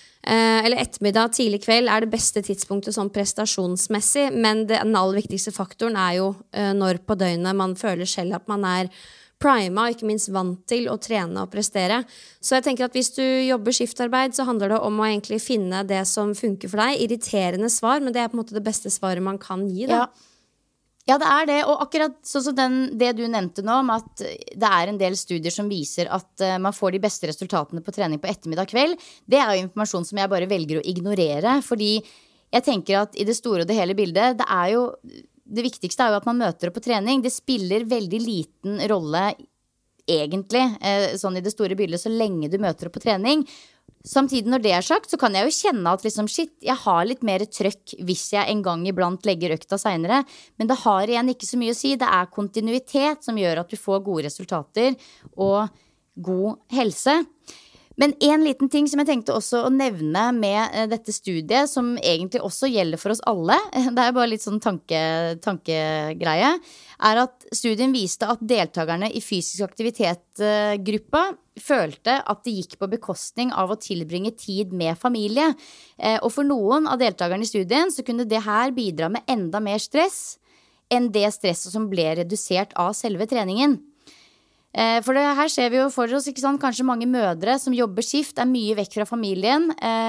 eller ettermiddag, tidlig kveld det beste tidspunktet sånn prestasjonsmessig, men den aller viktigste faktoren jo når på døgnet man føler selv at man prima, og ikke minst vant til å trene og prestere. Så jeg tenker at hvis du jobber skiftarbeid, så handler det om å egentlig finne det som funker for deg. Irriterende svar, men det på en måte det beste svaret man kan gi, da. Ja, det det, og akkurat sånn som det du nevnte nå, om at det en del studier som viser at man får de beste resultatene på trening på ettermiddag kveld, det jo informasjon som jeg bare velger å ignorere, fordi jeg tenker at i det store og det hele bildet, det viktigste jo at man møter opp på trening. Det spiller veldig liten rolle egentlig, sånn i det store bildet, så lenge du møter opp på trening. Samtidig når det sagt, så kan jeg jo kjenne at liksom, shit, jeg har litt mer trøkk hvis jeg en gang iblant legger økta senere. Men det har igjen ikke så mye å si. Det kontinuitet som gjør at du får gode resultater og god helse. Men en liten ting som jeg tenkte også å nevne med dette studiet, som egentlig også gjelder for oss alle, det bare litt sånn tankegreie, at studien viste at deltakerne i fysisk aktivitet-gruppa følte at det gikk på bekostning av å tilbringe tid med familie. Og for noen av deltakerne i studien så kunne det her bidra med enda mer stress enn det stresset som ble redusert av selve treningen. For det her ser vi jo for oss, ikke sant? Kanskje mange mødre som jobber skift, mye vekk fra familien,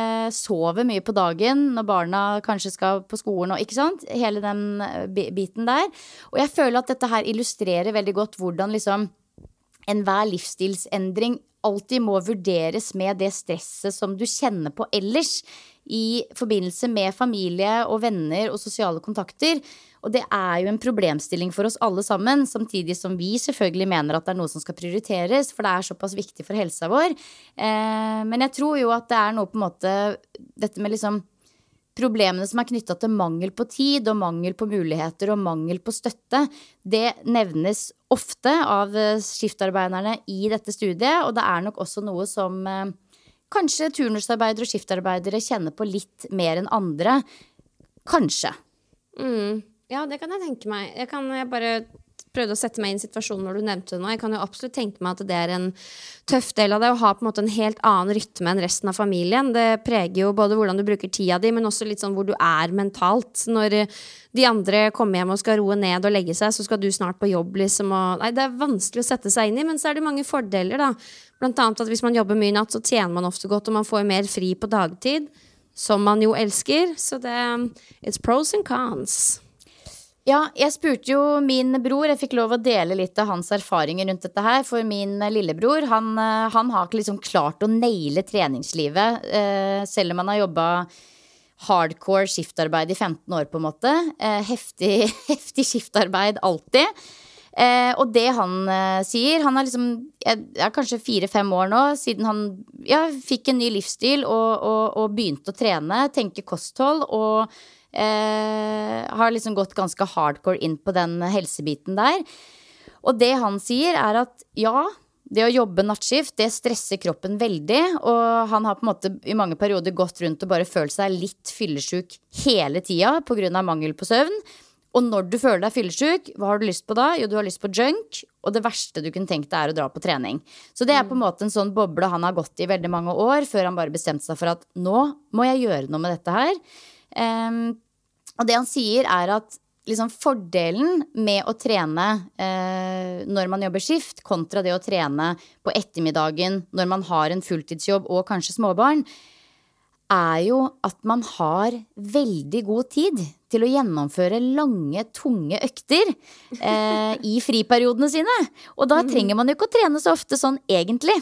sover mye på dagen når barna kanskje skal på skolen, og ikke sant? Hele den biten der. Og jeg føler at dette her illustrerer veldig godt hvordan liksom enhver livsstilsendring alltid må vurderes med det stresset som du kjenner på ellers i forbindelse med familie og venner og sosiale kontakter. Og det jo en problemstilling for oss alle sammen, samtidig som vi selvfølgelig mener at det noe som skal prioriteres, for det såpass viktig for helsa vår. Men jeg tror jo at det noe på en måte, dette med liksom problemene som knyttet til mangel på tid og mangel på muligheter og mangel på støtte, det nevnes ofte av skiftarbeiderne i dette studiet, og det nok også noe som kanskje turnusarbeidere og skiftarbeidere kjenner på litt mer enn andre. Kanskje. Ja, det kan jeg tenke meg. Jeg bare prøvde å sette meg inn i situasjonen når du nevnte det nå. Jeg kan jo absolutt tenke meg at det en tøff del av det å ha på en måte en helt annen rytme enn resten av familien. Det preger jo både hvordan du bruker tida di, men også litt sånn hvor du mentalt. Når de andre kommer hjem og skal roe ned og legge seg, så skal du snart på jobb liksom. Nei, det vanskelig å sette seg inn i, men så det mange fordeler da. Blant annet at hvis man jobber mye natt, så tjener man ofte godt, og man får mer fri på dagtid, som man jo elsker. Så it's pros and cons. Ja, jeg spurte jo min bror, jeg fikk lov å dele litt av hans erfaringer rundt dette her, for min lillebror, han har ikke liksom klart å naile treningslivet, selv om han har jobbet hardcore skiftarbeid i 15 år på en måte, heftig skiftarbeid alltid, og det han sier, han har liksom, kanskje 4-5 år nå, siden han fikk en ny livsstil og begynte å trene, tenke kosthold og har liksom gått ganske hardcore inn på den helsebiten der. Og det han sier at det å jobbe nattskift, det stresser kroppen veldig, og han har på en måte i mange perioder gått rundt og bare følt seg litt fyllesyk hele tida på grunn av mangel på søvn. Og når du føler deg fyllesyk, hva har du lyst på da? Jo, du har lyst på junk, og det verste du kunne tenkt deg å dra på trening. Så det på en måte en sånn boble han har gått i veldig mange år, før han bare bestemte seg for at nå må jeg gjøre noe med dette her. Og det han sier at liksom fordelen med å trene når man jobber skift, kontra det å trene på ettermiddagen når man har en fulltidsjobb og kanskje småbarn, jo at man har veldig god tid til å gjennomføre lange, tunge økter i friperiodene sine. Og da trenger man jo ikke å trene så ofte sånn egentlig.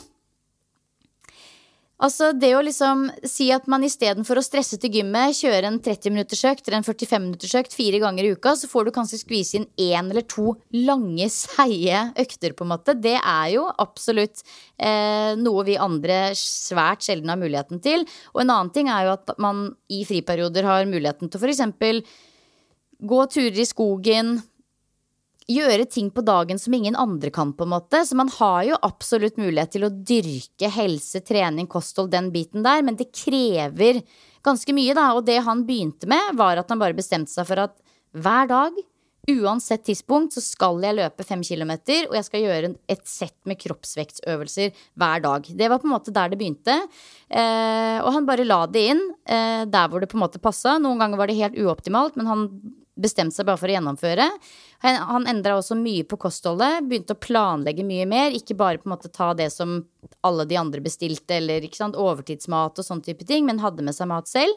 Altså det å liksom si at man i stedet for å stresse til gymmet, kjøre en 30-minutters økt eller en 45-minutters økt 4 ganger i uka, så får du kanskje skvise inn 1 eller 2 lange, seige økter på en måte. Det jo absolutt noe vi andre svært sjelden har muligheten til. Og en annen ting jo at man i friperioder har muligheten til for eksempel gå turer i skogen, gjøre ting på dagen som ingen andre kan på en måte. Så man har jo absolutt mulighet til å dyrke helse, trening, kosthold, den biten der, men det krever ganske mye da. Og det han begynte med var at han bare bestemte seg for at hver dag, uansett tidspunkt, så skal jeg løpe 5 kilometer, og jeg skal gjøre et sett med kroppsvektsøvelser hver dag. Det var på en måte der det begynte, og han bare la det inn der hvor det på en måte passet. Noen ganger var det helt uoptimalt, men han bestemte seg bare for å gjennomføre. Han endret også mye på kostholdet, begynte å planlegge mye mer, ikke bare på en måte ta det som alle de andre bestilte, eller ikke sant, overtidsmat og sånn type ting, men hadde med seg mat selv.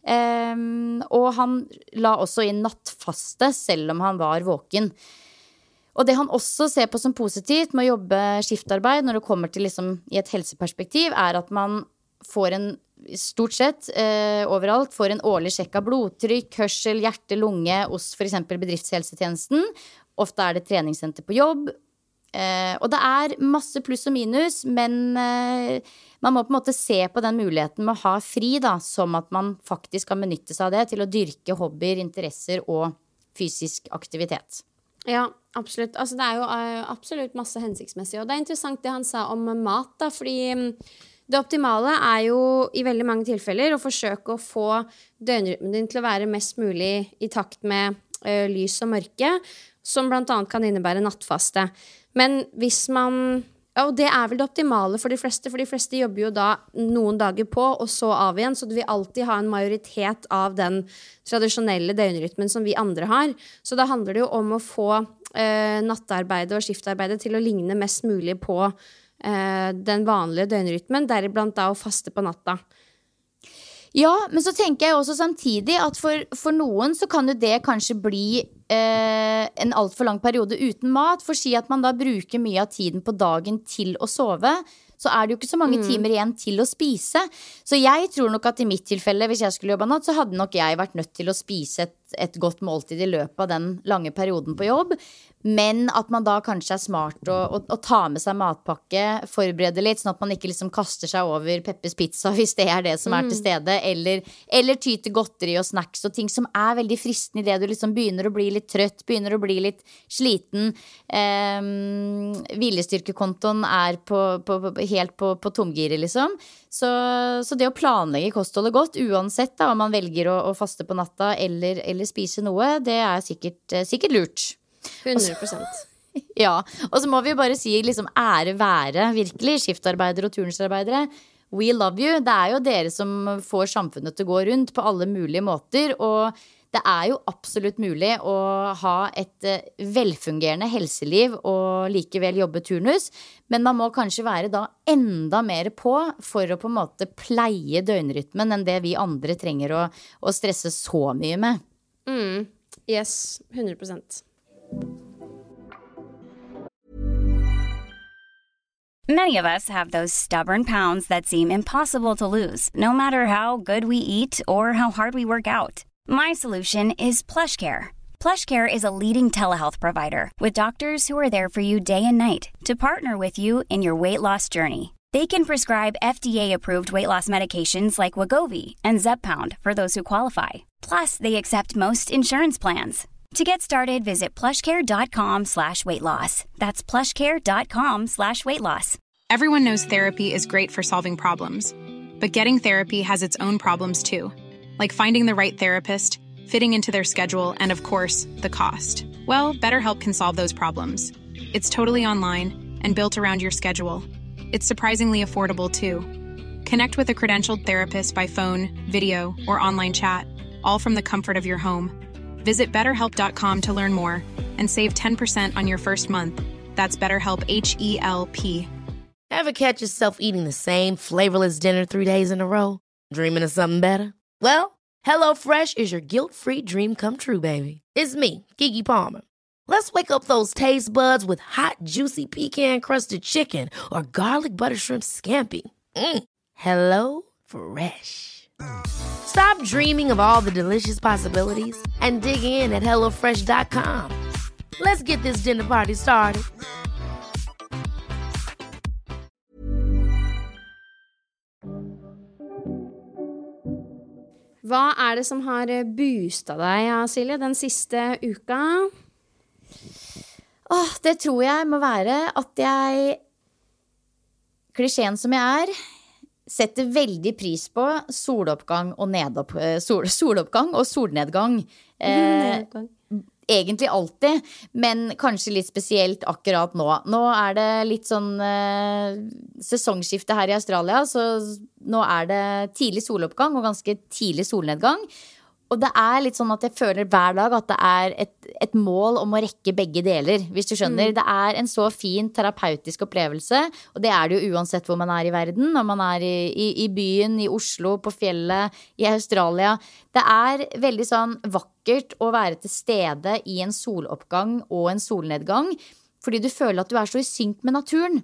Og han la også inn nattfaste, selv om han var våken. Og det han også ser på som positivt med å jobbe skiftarbeid, når det kommer til liksom i et helseperspektiv, at man får stort sett overalt får en årlig sjekk av blodtrykk, hørsel, hjerte, lunge hos for eksempel bedriftshelsetjenesten. Ofte det treningssenter på jobb. Og det masse pluss og minus, men man må på en måte se på den muligheten med å ha fri da, som at man faktisk kan benytte seg av det til å dyrke hobbyer, interesser og fysisk aktivitet. Ja, absolutt. Altså, det jo absolutt masse hensiktsmessig, og det interessant det han sa om mat da, fordi det optimale jo i veldig mange tilfeller å forsøke å få døgnrytmen din til å være mest mulig i takt med lys og mørke, som blant annet kan innebære nattfaste. Men hvis man, og det vel det optimale for de fleste jobber jo da noen dager på og så av igjen, så du vil alltid ha en majoritet av den tradisjonelle døgnrytmen som vi andre har. Så da handler det jo om å få nattarbeidet og skiftarbeidet til å ligne mest mulig på den vanlige døgnrytmen, deriblant da å faste på natta. Ja, men så tenker jeg også samtidig at for noen så kan jo det kanskje bli en alt for lang periode uten mat, for si at man da bruker mye av tiden på dagen til å sove, så det jo ikke så mange timer igjen til å spise. Så jeg tror nok at i mitt tilfelle, hvis jeg skulle jobbe natt, så hadde nok jeg vært nødt til å spise et godt måltid i løpet av den lange perioden på jobb. Men at man da kanskje smart å ta med seg matpakke, forberede litt, sånn at man ikke liksom kaster seg over Peppers pizza hvis det det som til stede, eller ty til godteri og snacks og ting som veldig fristende i det du liksom begynner å bli litt trøtt, begynner å bli litt sliten. Hvilestyrkekontoen helt på tomgiret liksom. Så det å planlegge kostholdet godt, uansett da, om man velger å faste på natta eller spise noe, det sikkert lurt. 100%. Ja, og så må vi jo bare si liksom ære være virkelig skiftarbeidere og turnusarbeidere. We love you. Det jo dere som får samfunnet til å gå rundt på alle mulige måter, og det jo absolutt mulig å ha et velfungerende helseliv og likevel jobbe turnus, men man må kanskje være da enda mer på for å en måte pleie døgnrytmen enn det vi andre trenger å stresse så mye med. Yes, 100%. Many of us have those stubborn pounds that seem impossible to lose, no matter how good we eat or how hard we work out. My solution is PlushCare. PlushCare is a leading telehealth provider with doctors who are there for you day and night to partner with you in your weight loss journey. They can prescribe FDA-approved weight loss medications like Wegovy and Zepbound for those who qualify. Plus, they accept most insurance plans. To get started, visit plushcare.com/weightloss. That's plushcare.com/weightloss. Everyone knows therapy is great for solving problems, but getting therapy has its own problems too, like finding the right therapist, fitting into their schedule, and of course, the cost. Well, BetterHelp can solve those problems. It's totally online and built around your schedule. It's surprisingly affordable too. Connect with a credentialed therapist by phone, video, or online chat, all from the comfort of your home. Visit BetterHelp.com to learn more and save 10% on your first month. That's BetterHelp, H-E-L-P. Ever catch yourself eating the same flavorless dinner 3 days in a row? Dreaming of something better? Well, HelloFresh is your guilt-free dream come true, baby. It's me, Keke Palmer. Let's wake up those taste buds with hot, juicy pecan-crusted chicken or garlic butter shrimp scampi. Hello Fresh. Stop dreaming of all the delicious possibilities and dig in at HelloFresh.com. Let's get this dinner party started. Hva det som har boostet deg, Silje, den siste uka? Det tror jeg må være at jeg, klisjeen som jeg setter veldig pris på soloppgang og soloppgang og solnedgang. Egentlig alltid, men kanskje litt spesielt akkurat nå. Nå det litt sånn sesongskifte her i Australia, så nå det tidlig soloppgang og ganske tidlig solnedgang. Og det litt sånn at jeg føler hver dag at det et mål om å rekke begge deler, hvis du skjønner. Det en så fin terapeutisk opplevelse, og det det jo uansett hvor man i verden, om man i byen, i Oslo, på fjellet, i Australia. Det veldig sånn vakkert å være til stede i en soloppgang og en solnedgang, fordi du føler at du så i synk med naturen.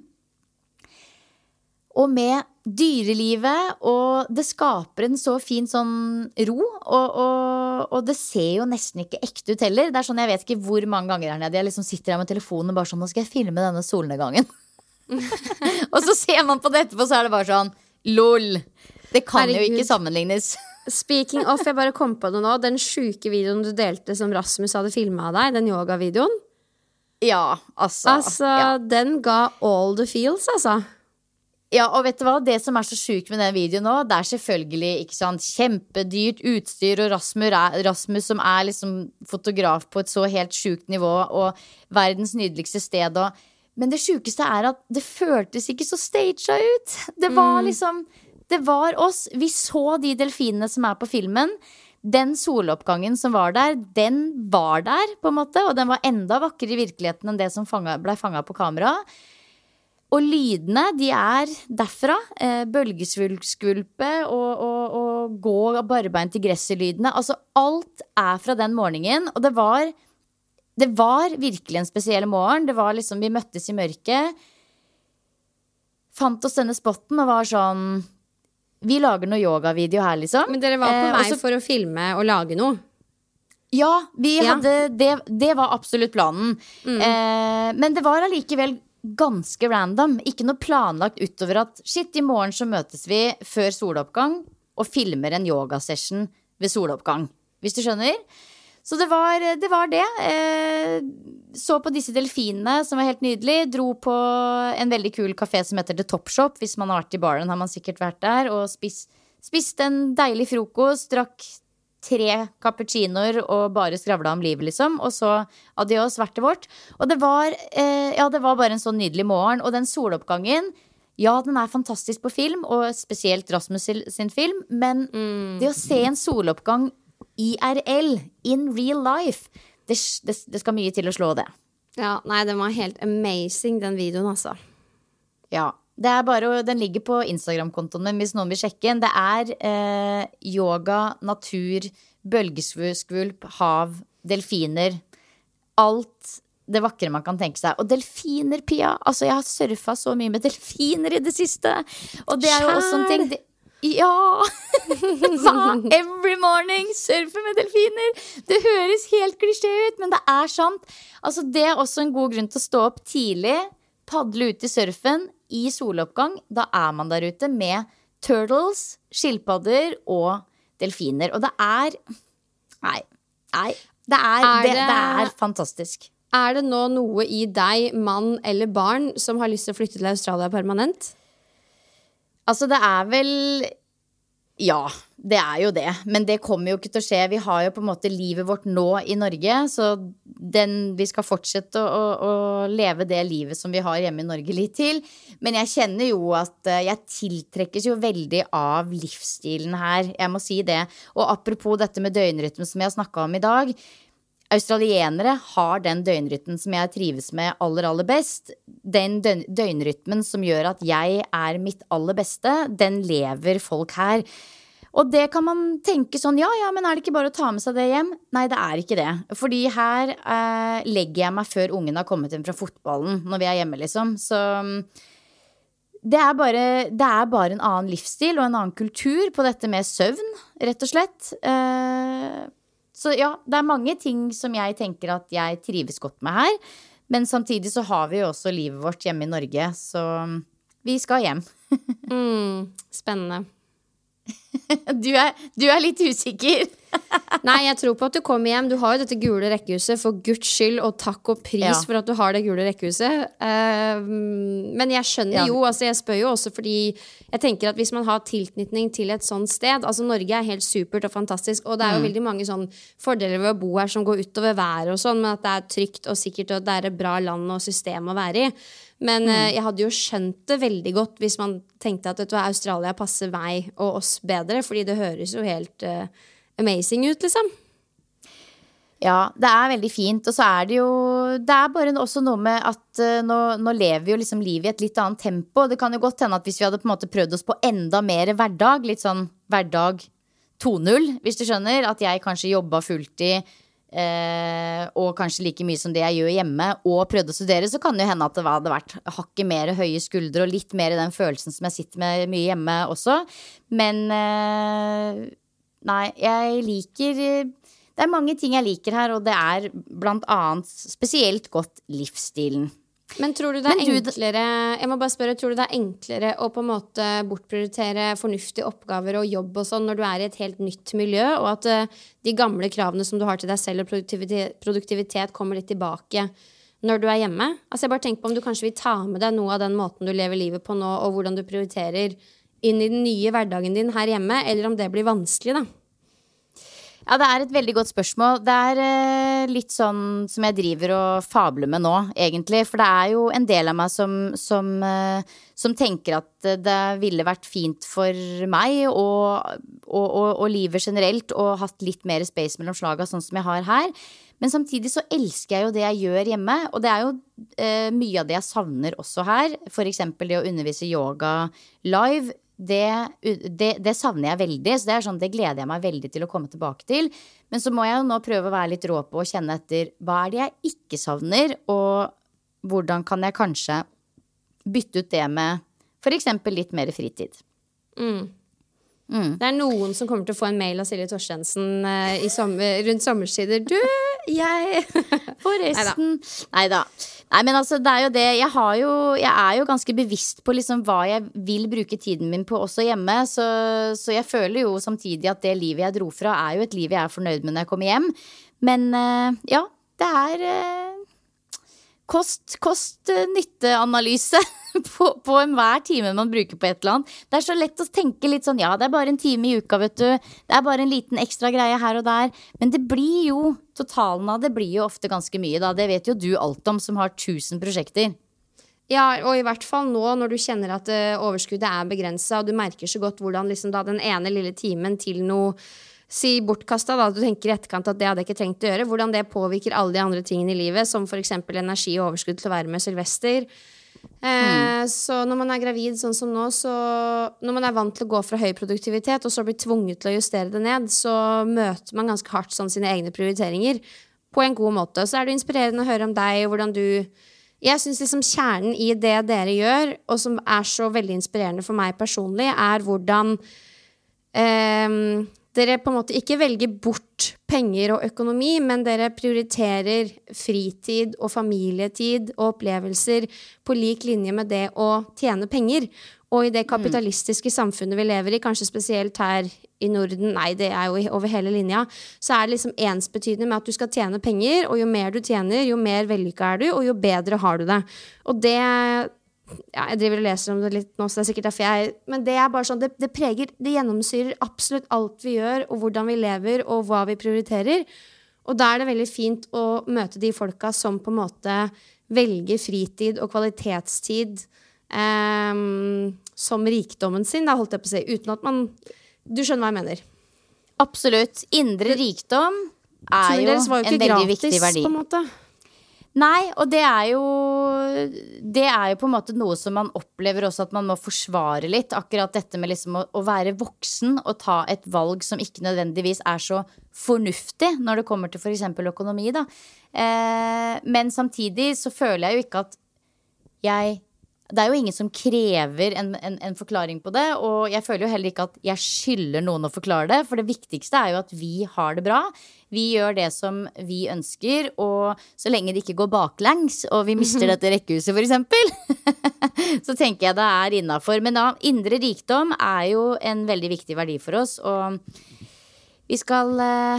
Og med dyrelivet, og det skaper en så fin sånn ro, og det ser jo nesten ikke ekte ut heller. Det sånn, jeg vet ikke hvor mange ganger her nede jeg liksom sitter her med telefonen og bare sånn, nå skal jeg filme denne solnedgangen. Og så ser man på det etterpå, så det bare sånn, lol, det kan jo ikke sammenlignes. Speaking of, jeg bare kom på det nå, den syke videoen du delte som Rasmus hadde filmet av deg, den yoga-videoen. Ja, altså ja. Den ga all the feels, altså. Ja, og vet du hva? Det som så sykt med den videoen nå, det selvfølgelig, ikke sant, kjempedyrt utstyr, og Rasmus som liksom fotograf på et så helt sykt nivå, og verdens nydeligste sted, men det sykeste at det føltes ikke så staged ut. Det var liksom, det var oss. Vi så de delfinene som på filmen. Den soloppgangen som var der, den var der, på en måte, og den var enda vakrere i virkeligheten enn det som ble fanget på kamera. Og lydene, de derfra, bølgeskvulpe og gå barbeint til gresset-lydene. Altså, alt fra den morgenen, og det var virkelig en spesiell morgen. Det var liksom, vi møttes i mørket, fant oss denne spotten og var sånn, vi lager noe yoga-video her, liksom. Men dere var på vei for å filme og lage noe? Ja, det var absolutt planen. Men det var allikevel ganske random, ikke noe planlagt utover at shit, i morgen så møtes vi før soloppgang og filmer en yogasession ved soloppgang, hvis du skjønner. Så det var det. Så på disse delfinene som var helt nydelig, dro på en veldig kul kafé som heter The Top Shop. Hvis man har vært i baren har man sikkert vært der, og spiste en deilig frokost, drakk 3 cappuccinoer og bare skravla om livet, liksom. Og så adios, hvert det vårt. Og det var bare en sånn nydelig morgen. Og den soloppgangen, ja, den fantastisk på film, og spesielt Rasmus sin film. Men det å se en soloppgang IRL, in real life, det skal mye til å slå det. Ja, nei, den var helt amazing, den videoen, altså. Ja. Det bare, den ligger på Instagram-kontoen min hvis noen vil sjekke den. Det yoga, natur, bølgeskvulp, hav delfiner, alt det vakre man kan tenke seg. Og delfiner, Pia, altså jeg har surfet så mye med delfiner i det siste. Og det jo også en ting ja, every morning surfe med delfiner. Det høres helt klisjé ut, men det sant. Altså det også en god grunn til å stå opp tidlig, padle ut i surfen i soloppgang. Da man der ute med turtles, skilpadder og delfiner. Og det nei, det fantastisk. Det nå noe i deg, mann eller barn, som har lyst til å flytte til Australia permanent? Altså det vel ja, det jo det. Men det kommer jo ikke til å skje. Vi har jo på en måte livet vårt nå i Norge, så vi skal fortsette å leve det livet som vi har hjemme i Norge litt til. Men jeg kjenner jo at jeg tiltrekkes jo veldig av livsstilen her. Jeg må si det. Og apropos dette med døgnrytmen som jeg har snakket om i dag. Australienere har den døgnrytmen som jeg trives med aller best. Den døgnrytmen som gjør at jeg mitt aller beste, den lever folk her. Og det kan man tenke sånn, ja, men det ikke bare å ta med seg det hjem? Nei, det ikke det. Fordi her legger jeg meg før ungen har kommet inn fra fotballen, når vi hjemme liksom. Så det bare en annen livsstil og en annen kultur på dette med søvn, rett og slett. Så ja, det mange ting som jeg tenker at jeg trives godt med her. Men samtidig så har vi jo også livet vårt hjemme i Norge, så vi skal hjem. Spennende. Du litt usikker. Nei, jeg tror på at du kommer hjem. Du har jo dette gule rekkehuset, for Guds skyld, og takk og pris for at du har det gule rekkehuset. Men jeg skjønner jo, altså jeg spør jo også fordi jeg tenker at hvis man har tilknytning til et sånt sted, altså Norge helt supert og fantastisk, og det jo veldig mange sånn fordeler ved å bo her som går utover været og sånn, men at det trygt og sikkert, og det et bra land og system å være i. Men jeg hadde jo skjønt det veldig godt hvis man tenkte at Australia passer meg og oss bedre, fordi det høres jo helt amazing ut, liksom. Ja, det veldig fint, og så det jo det bare også noe med at nå lever vi jo liksom livet i et litt annet tempo. Det kan jo godt hende at hvis vi hadde på en måte prøvd oss på enda mer hverdag, litt sånn hverdag 2.0, hvis du skjønner, at jeg kanskje jobbet fulltid og kanskje like mye som det jeg gjør hjemme, og prøvde å studere, så kan det jo hende at det hadde vært hakket mer høye skuldre og litt mer den følelsen som jeg sitter med mye hjemme også. Men nei, jeg liker det mange ting jeg liker her, og det blant annet spesielt godt livsstilen. Men tror du det enklere, jeg må bare spørre, tror du det enklere å på en måte bortprioritere fornuftige oppgaver og jobb og sånn når du i et helt nytt miljø, og at de gamle kravene som du har til deg selv og produktivitet kommer litt tilbake når du hjemme? Altså jeg bare tenker på om du kanskje vil ta med deg noe av den måten du lever livet på nå, og hvordan du prioriterer inn i den nye hverdagen din her hjemme, eller om det blir vanskelig da? Ja, det et veldig godt spørsmål. Det litt sånn som jeg driver og fabler med nå, egentlig. For det jo en del av meg som tenker at det ville vært fint for meg og livet generelt, og hatt litt mer space mellom slaga, sånn som jeg har her. Men samtidig så elsker jeg jo det jeg gjør hjemme, og det jo mye av det jeg savner også her. For eksempel det å undervise yoga live. Det savner jeg veldig, så det sånn, det gleder jeg meg veldig til å komme tilbake til. Men så må jeg jo nå prøve å være litt rå på å kjenne etter hva det jeg ikke savner, og hvordan kan jeg kanskje bytte ut det med for eksempel litt mer fritid. Det noen som kommer til å få en mail av Silje Torstensen rundt sommerstider. Du, jeg forresten. Neida. Nei, men altså, det jo det. Jeg jo ganske bevisst på liksom hva jeg vil bruke tiden min på også hjemme, så jeg føler jo samtidig at det livet jeg dro fra jo et liv jeg fornøyd med når jeg kommer hjem. Men ja, det kost-nytte-analyse på enhver time man bruker på et eller annet. Det så lett å tenke litt sånn, ja, det bare en time i uka, vet du. Det bare en liten ekstra greie her og der. Men det blir jo, totalen av det blir jo ofte ganske mye da. Det vet jo du alt om som har 1000 prosjekter. Ja, og i hvert fall nå når du kjenner at overskuddet begrenset, og du merker så godt hvordan liksom da den ene lille timen til noe bortkastet da, du tenker i etterkant at det hadde jeg ikke trengt å gjøre, hvordan det påvirker alle de andre tingene i livet, som for eksempel energi og overskudd til å være med Sylvester. Så når man gravid sånn som nå, så når man vant til å gå fra høy produktivitet og så blir tvunget til å justere det ned, så møter man ganske hardt sånn sine egne prioriteringer. på en god måte. Så det inspirerende å høre om deg, og hvordan du... Jeg synes liksom kjernen i det dere gjør, og som så veldig inspirerende for meg personlig, hvordan dere på en måte ikke velger bort penger og økonomi, men dere prioriterer fritid og familietid og opplevelser på lik linje med det å tjene penger. Og i det kapitalistiske samfunnet vi lever i, kanskje spesielt her i Norden, nei, det jo over hele linja, så det liksom ensbetydende med at du skal tjene penger, og jo mer du tjener, jo mer vellykket du, og jo bedre har du det. Og det... Ja, jeg driver og leser om det litt nå, så det sikkert derfor men det bare sånn, det preger, det gjennomsyrer absolutt alt vi gjør, og hvordan vi lever, og hva vi prioriterer. Og da det veldig fint å møte de folka som på en måte velger fritid og kvalitetstid som rikdommen sin, da holdt jeg på å si, uten at man... Du skjønner hva jeg mener. Absolutt. Indre rikdom jo en veldig viktig verdi. På en måte. Nei, og det jo på en måte noe som man opplever også at man må forsvare litt. Akkurat dette med liksom å være voksen og ta et valg som ikke nødvendigvis så fornuftig når det kommer til for eksempel økonomi da. Men samtidig så føler jeg jo ikke at det jo ingen som krever en forklaring på det, og jeg føler jo heller ikke at jeg skylder noen å forklare det, for det viktigste jo at vi har det bra. Vi gjør det som vi ønsker, og så lenge det ikke går baklengs, og vi mister dette rekkehuset for eksempel, så tenker jeg det innenfor. Men da, indre rikdom jo en veldig viktig verdi for oss, og vi skal,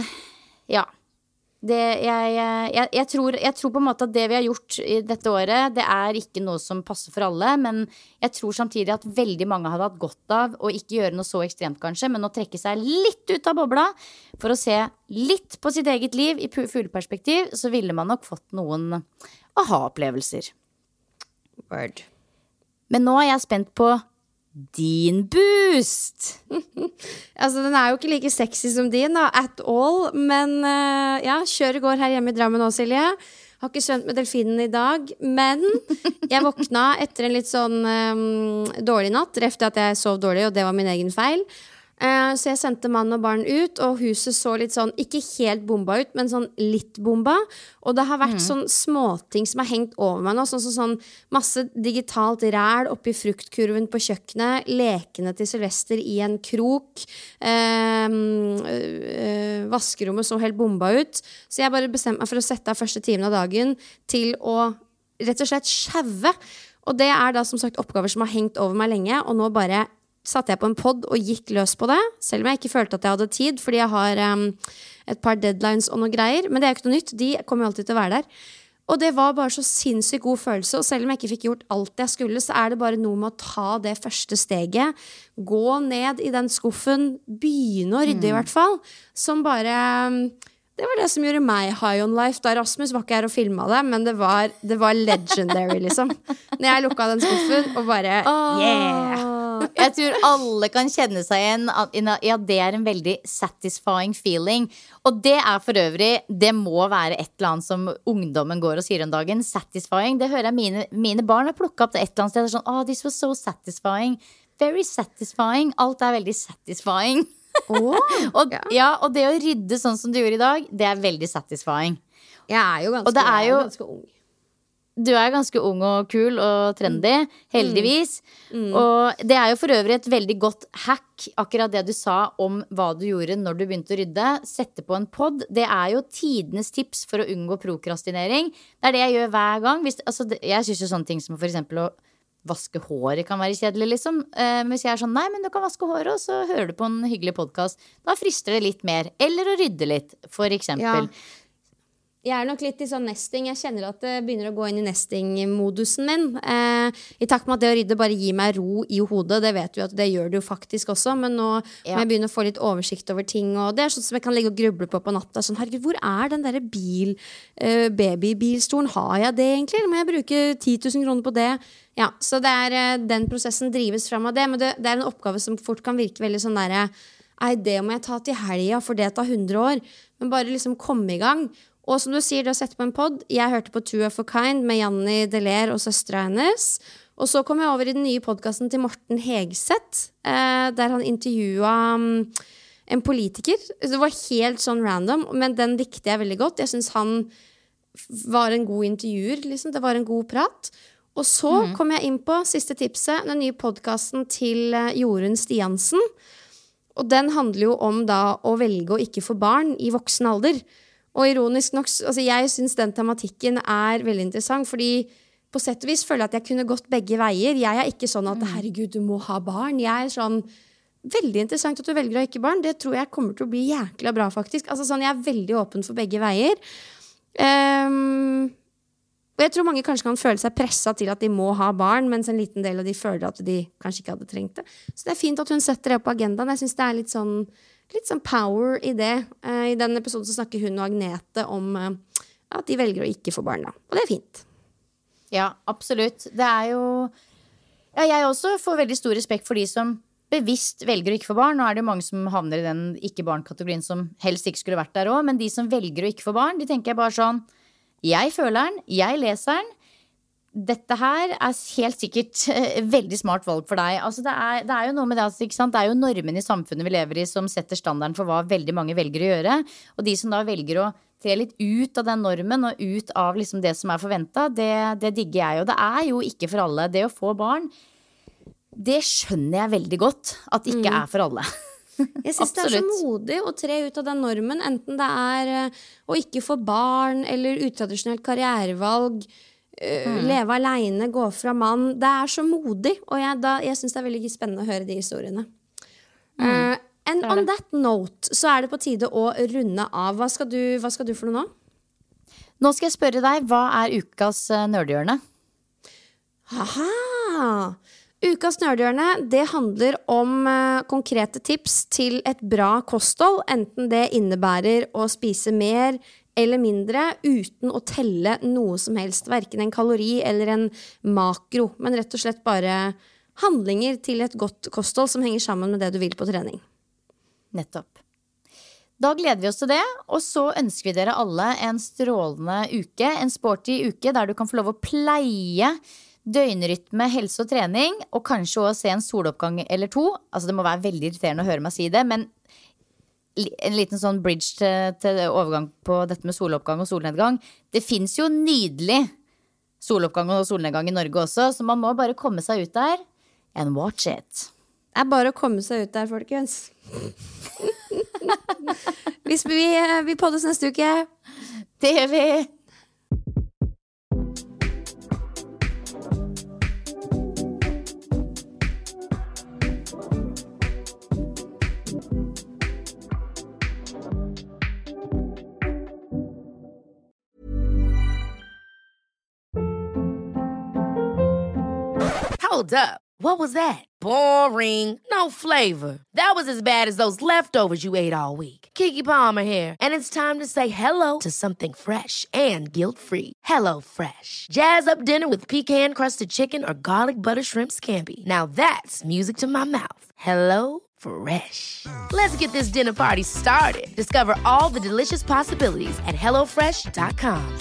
jeg tror på en måte at det vi har gjort i dette året, det ikke noe som passer for alle, men jeg tror samtidig at veldig mange hadde hatt godt av å ikke gjøre noe så ekstremt kanskje, men å trekke seg litt ut av bobla for å se litt på sitt eget liv i fugleperspektiv, så ville man nok fått noen aha-opplevelser. Word. Men nå jeg spent på din boost. Altså, den jo ikke like sexy som din da, at all, men kjøret går her hjemme i Drammen nå, Silje. Har ikke svømt med delfinen i dag, men jeg våkna etter en litt sånn dårlig natt, efter at jeg sov dårlig, og det var min egen feil. Så jeg sendte mann og barn ut, og huset så litt sånn, ikke helt bomba ut, men sånn litt bomba. Og det har vært sånn småting som har hengt over meg nå, sånn masse digitalt ræl oppi fruktkurven på kjøkkenet, lekene til Sylvester i en krok, vaskerommet så helt bomba ut. Så jeg bare bestemte meg for å sette av første timen av dagen til å rett og slett skjeve. Og det da som sagt oppgaver som har hengt over meg lenge, og nå bare satte jeg på en podd og gikk løs på det, selv om jeg ikke følte at jeg hadde tid, fordi jeg har et par deadlines og noe greier, men det jo ikke noe nytt, de kommer jo alltid til å være der. Og det var bare så sinnssykt god følelse, og selv om jeg ikke fikk gjort alt jeg skulle, så det bare noe med å ta det første steget, gå ned i den skuffen, begynne å rydde i hvert fall, som bare... Det var det som gjorde meg high on life. Da Rasmus var ikke her og filmet det, men det var legendary, liksom. Når jeg lukket den skuffen, og bare, yeah! Jeg tror alle kan kjenne seg igjen at det en veldig satisfying feeling. Og det for øvrig, det må være et eller annet som ungdommen går og sier om dagen. Satisfying, det hører jeg mine barn har plukket opp det et eller annet sted. Det sånn, this was so satisfying. Very satisfying. Alt veldig satisfying. Og det å rydde sånn som du gjorde i dag, det veldig satisfying. Jeg jo ganske ung. Du ganske ung og kul og trendy, heldigvis. Og det jo for øvrig et veldig godt hack, akkurat det du sa om hva du gjorde når du begynte å rydde. Sette på en podd, det jo tidenes tips for å unngå prokrastinering. Det det jeg gjør hver gang. Jeg synes jo sånne ting som for eksempel å vaske håret kan være kjedelig, liksom. Hvis jeg sånn, nei, men du kan vaske håret, og så hører du på en hyggelig podcast. Da frister det litt mer. Eller å rydde litt, for eksempel. Ja. Jeg nok litt i sånn nesting. Jeg kjenner at det begynner å gå inn i nesting-modusen min. I takt med at det å rydde bare gir meg ro i hodet. Det vet vi at det gjør det jo faktisk også. Men nå må jeg begynne å få litt oversikt over ting. Og det sånn som jeg kan ligge og gruble på natta. Sånn, herregud, hvor den der babybilstolen? Har jeg det egentlig? Eller må jeg bruke 10 000 kroner på det? Ja, så den prosessen drives frem av det. Men det en oppgave som fort kan virke veldig sånn der, det må jeg ta til helgen, for det tar 100 år. Men bare liksom komme i gang. Og som du sier, du har sett på en podd. Jeg hørte på Two of a Kind med Janni Deler og søstra hennes. Og så kom jeg over i den nye podcasten til Morten Hegseth, der han intervjuet en politiker. Det var helt sånn random, men den likte jeg veldig godt. Jeg synes han var en god intervjuer, liksom. Det var en god prat. Og så kom jeg inn på siste tipset, den nye podcasten til Jorunn Stiansen. Og den handler jo om da å velge å ikke få barn i voksen alder. Og ironisk nok, altså jeg synes den tematikken er veldig interessant, fordi på sett og vis føler jeg at jeg kunne gått begge veier. Jeg er ikke sånn at herregud, du må ha barn. Jeg er sånn, veldig interessant at du velger å ikke barn. Det tror jeg kommer til å bli jækla bra faktisk. Altså sånn, jeg er veldig åpen for begge veier. Og jeg tror mange kanskje kan føle seg presset til at de må ha barn, mens en liten del av de føler at de kanskje ikke hadde trengt det. Så det er fint at hun setter det på agendaen. Jeg synes det er litt sånn power i det. I den episoden så snakker hun og Agnete om at de velger å ikke få barn da. Og det er fint. Ja, absolutt. Det er jo jeg også får veldig stor respekt for de som bevisst velger å ikke få barn. Nå er det jo mange som havner i den ikke-barn-kategorien som helst ikke skulle vært der også, men de som velger å ikke få barn, de tenker jeg bare sånn, jeg føler den, jeg leser den. Dette her er helt sikkert veldig smart valg for deg. Altså det er jo noe med det, altså, ikke sant? Det er jo normen i samfunnet vi lever i som setter standarden for hva veldig mange velger å gjøre. Og de som da velger å tre litt ut av den normen og ut av liksom det som er forventet, det digger jeg. Og det er jo ikke for alle. Det å få barn, det skjønner jeg veldig godt at ikke er for alle. Jeg synes det er så modig å tre ut av den normen, enten det er å ikke få barn eller utradisjonelt karrierevalg, leve alene, gå fra mann. Det er så modig, og jeg synes det er veldig spennende å høre de historiene. And on that note, så er det på tide å runde av. Hva skal du for noe nå? Nå skal jeg spørre deg, hva er ukas nerdehjørne? Haha! Ukas nerdehjørne, det handler om konkrete tips til et bra kosthold, enten det innebærer å spise mer eller mindre uten å telle noe som helst, hverken en kalori eller en makro, men rett og slett bare handlinger til et godt kosthold som henger sammen med det du vil på trening. Nettopp. Da gleder vi oss til det, og så ønsker vi dere alle en strålende uke, en sporty uke der du kan få lov å pleie døgnrytme, helse og trening, og kanskje også se en soloppgang eller to. Altså det må være veldig irriterende å høre meg si det, men en liten sånn bridge til overgang på dette med soloppgang og solnedgang. Det finnes jo nydelig soloppgang og solnedgang i Norge også, så man må bare komme seg ut der and watch it. Det er bare å komme seg ut der, folkens. Vi poddes neste uke. Det gjør vi. Hold up. What was that? Boring. No flavor. That was as bad as those leftovers you ate all week. Keke Palmer here, and it's time to say hello to something fresh and guilt-free. Hello Fresh. Jazz up dinner with pecan-crusted chicken or garlic butter shrimp scampi. Now that's music to my mouth. Hello Fresh. Let's get this dinner party started. Discover all the delicious possibilities at hellofresh.com.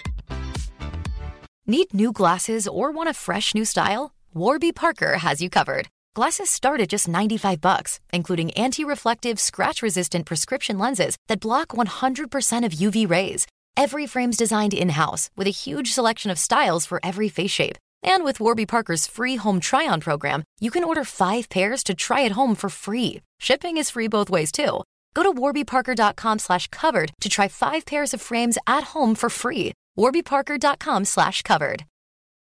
Need new glasses or want a fresh new style? Warby Parker has you covered. Glasses start at just $95, including anti-reflective, scratch-resistant prescription lenses that block 100% of UV rays. Every frame's designed in-house with a huge selection of styles for every face shape. And with Warby Parker's free home try-on program, you can order 5 pairs to try at home for free. Shipping is free both ways, too. Go to warbyparker.com/covered to try 5 pairs of frames at home for free. warbyparker.com/covered.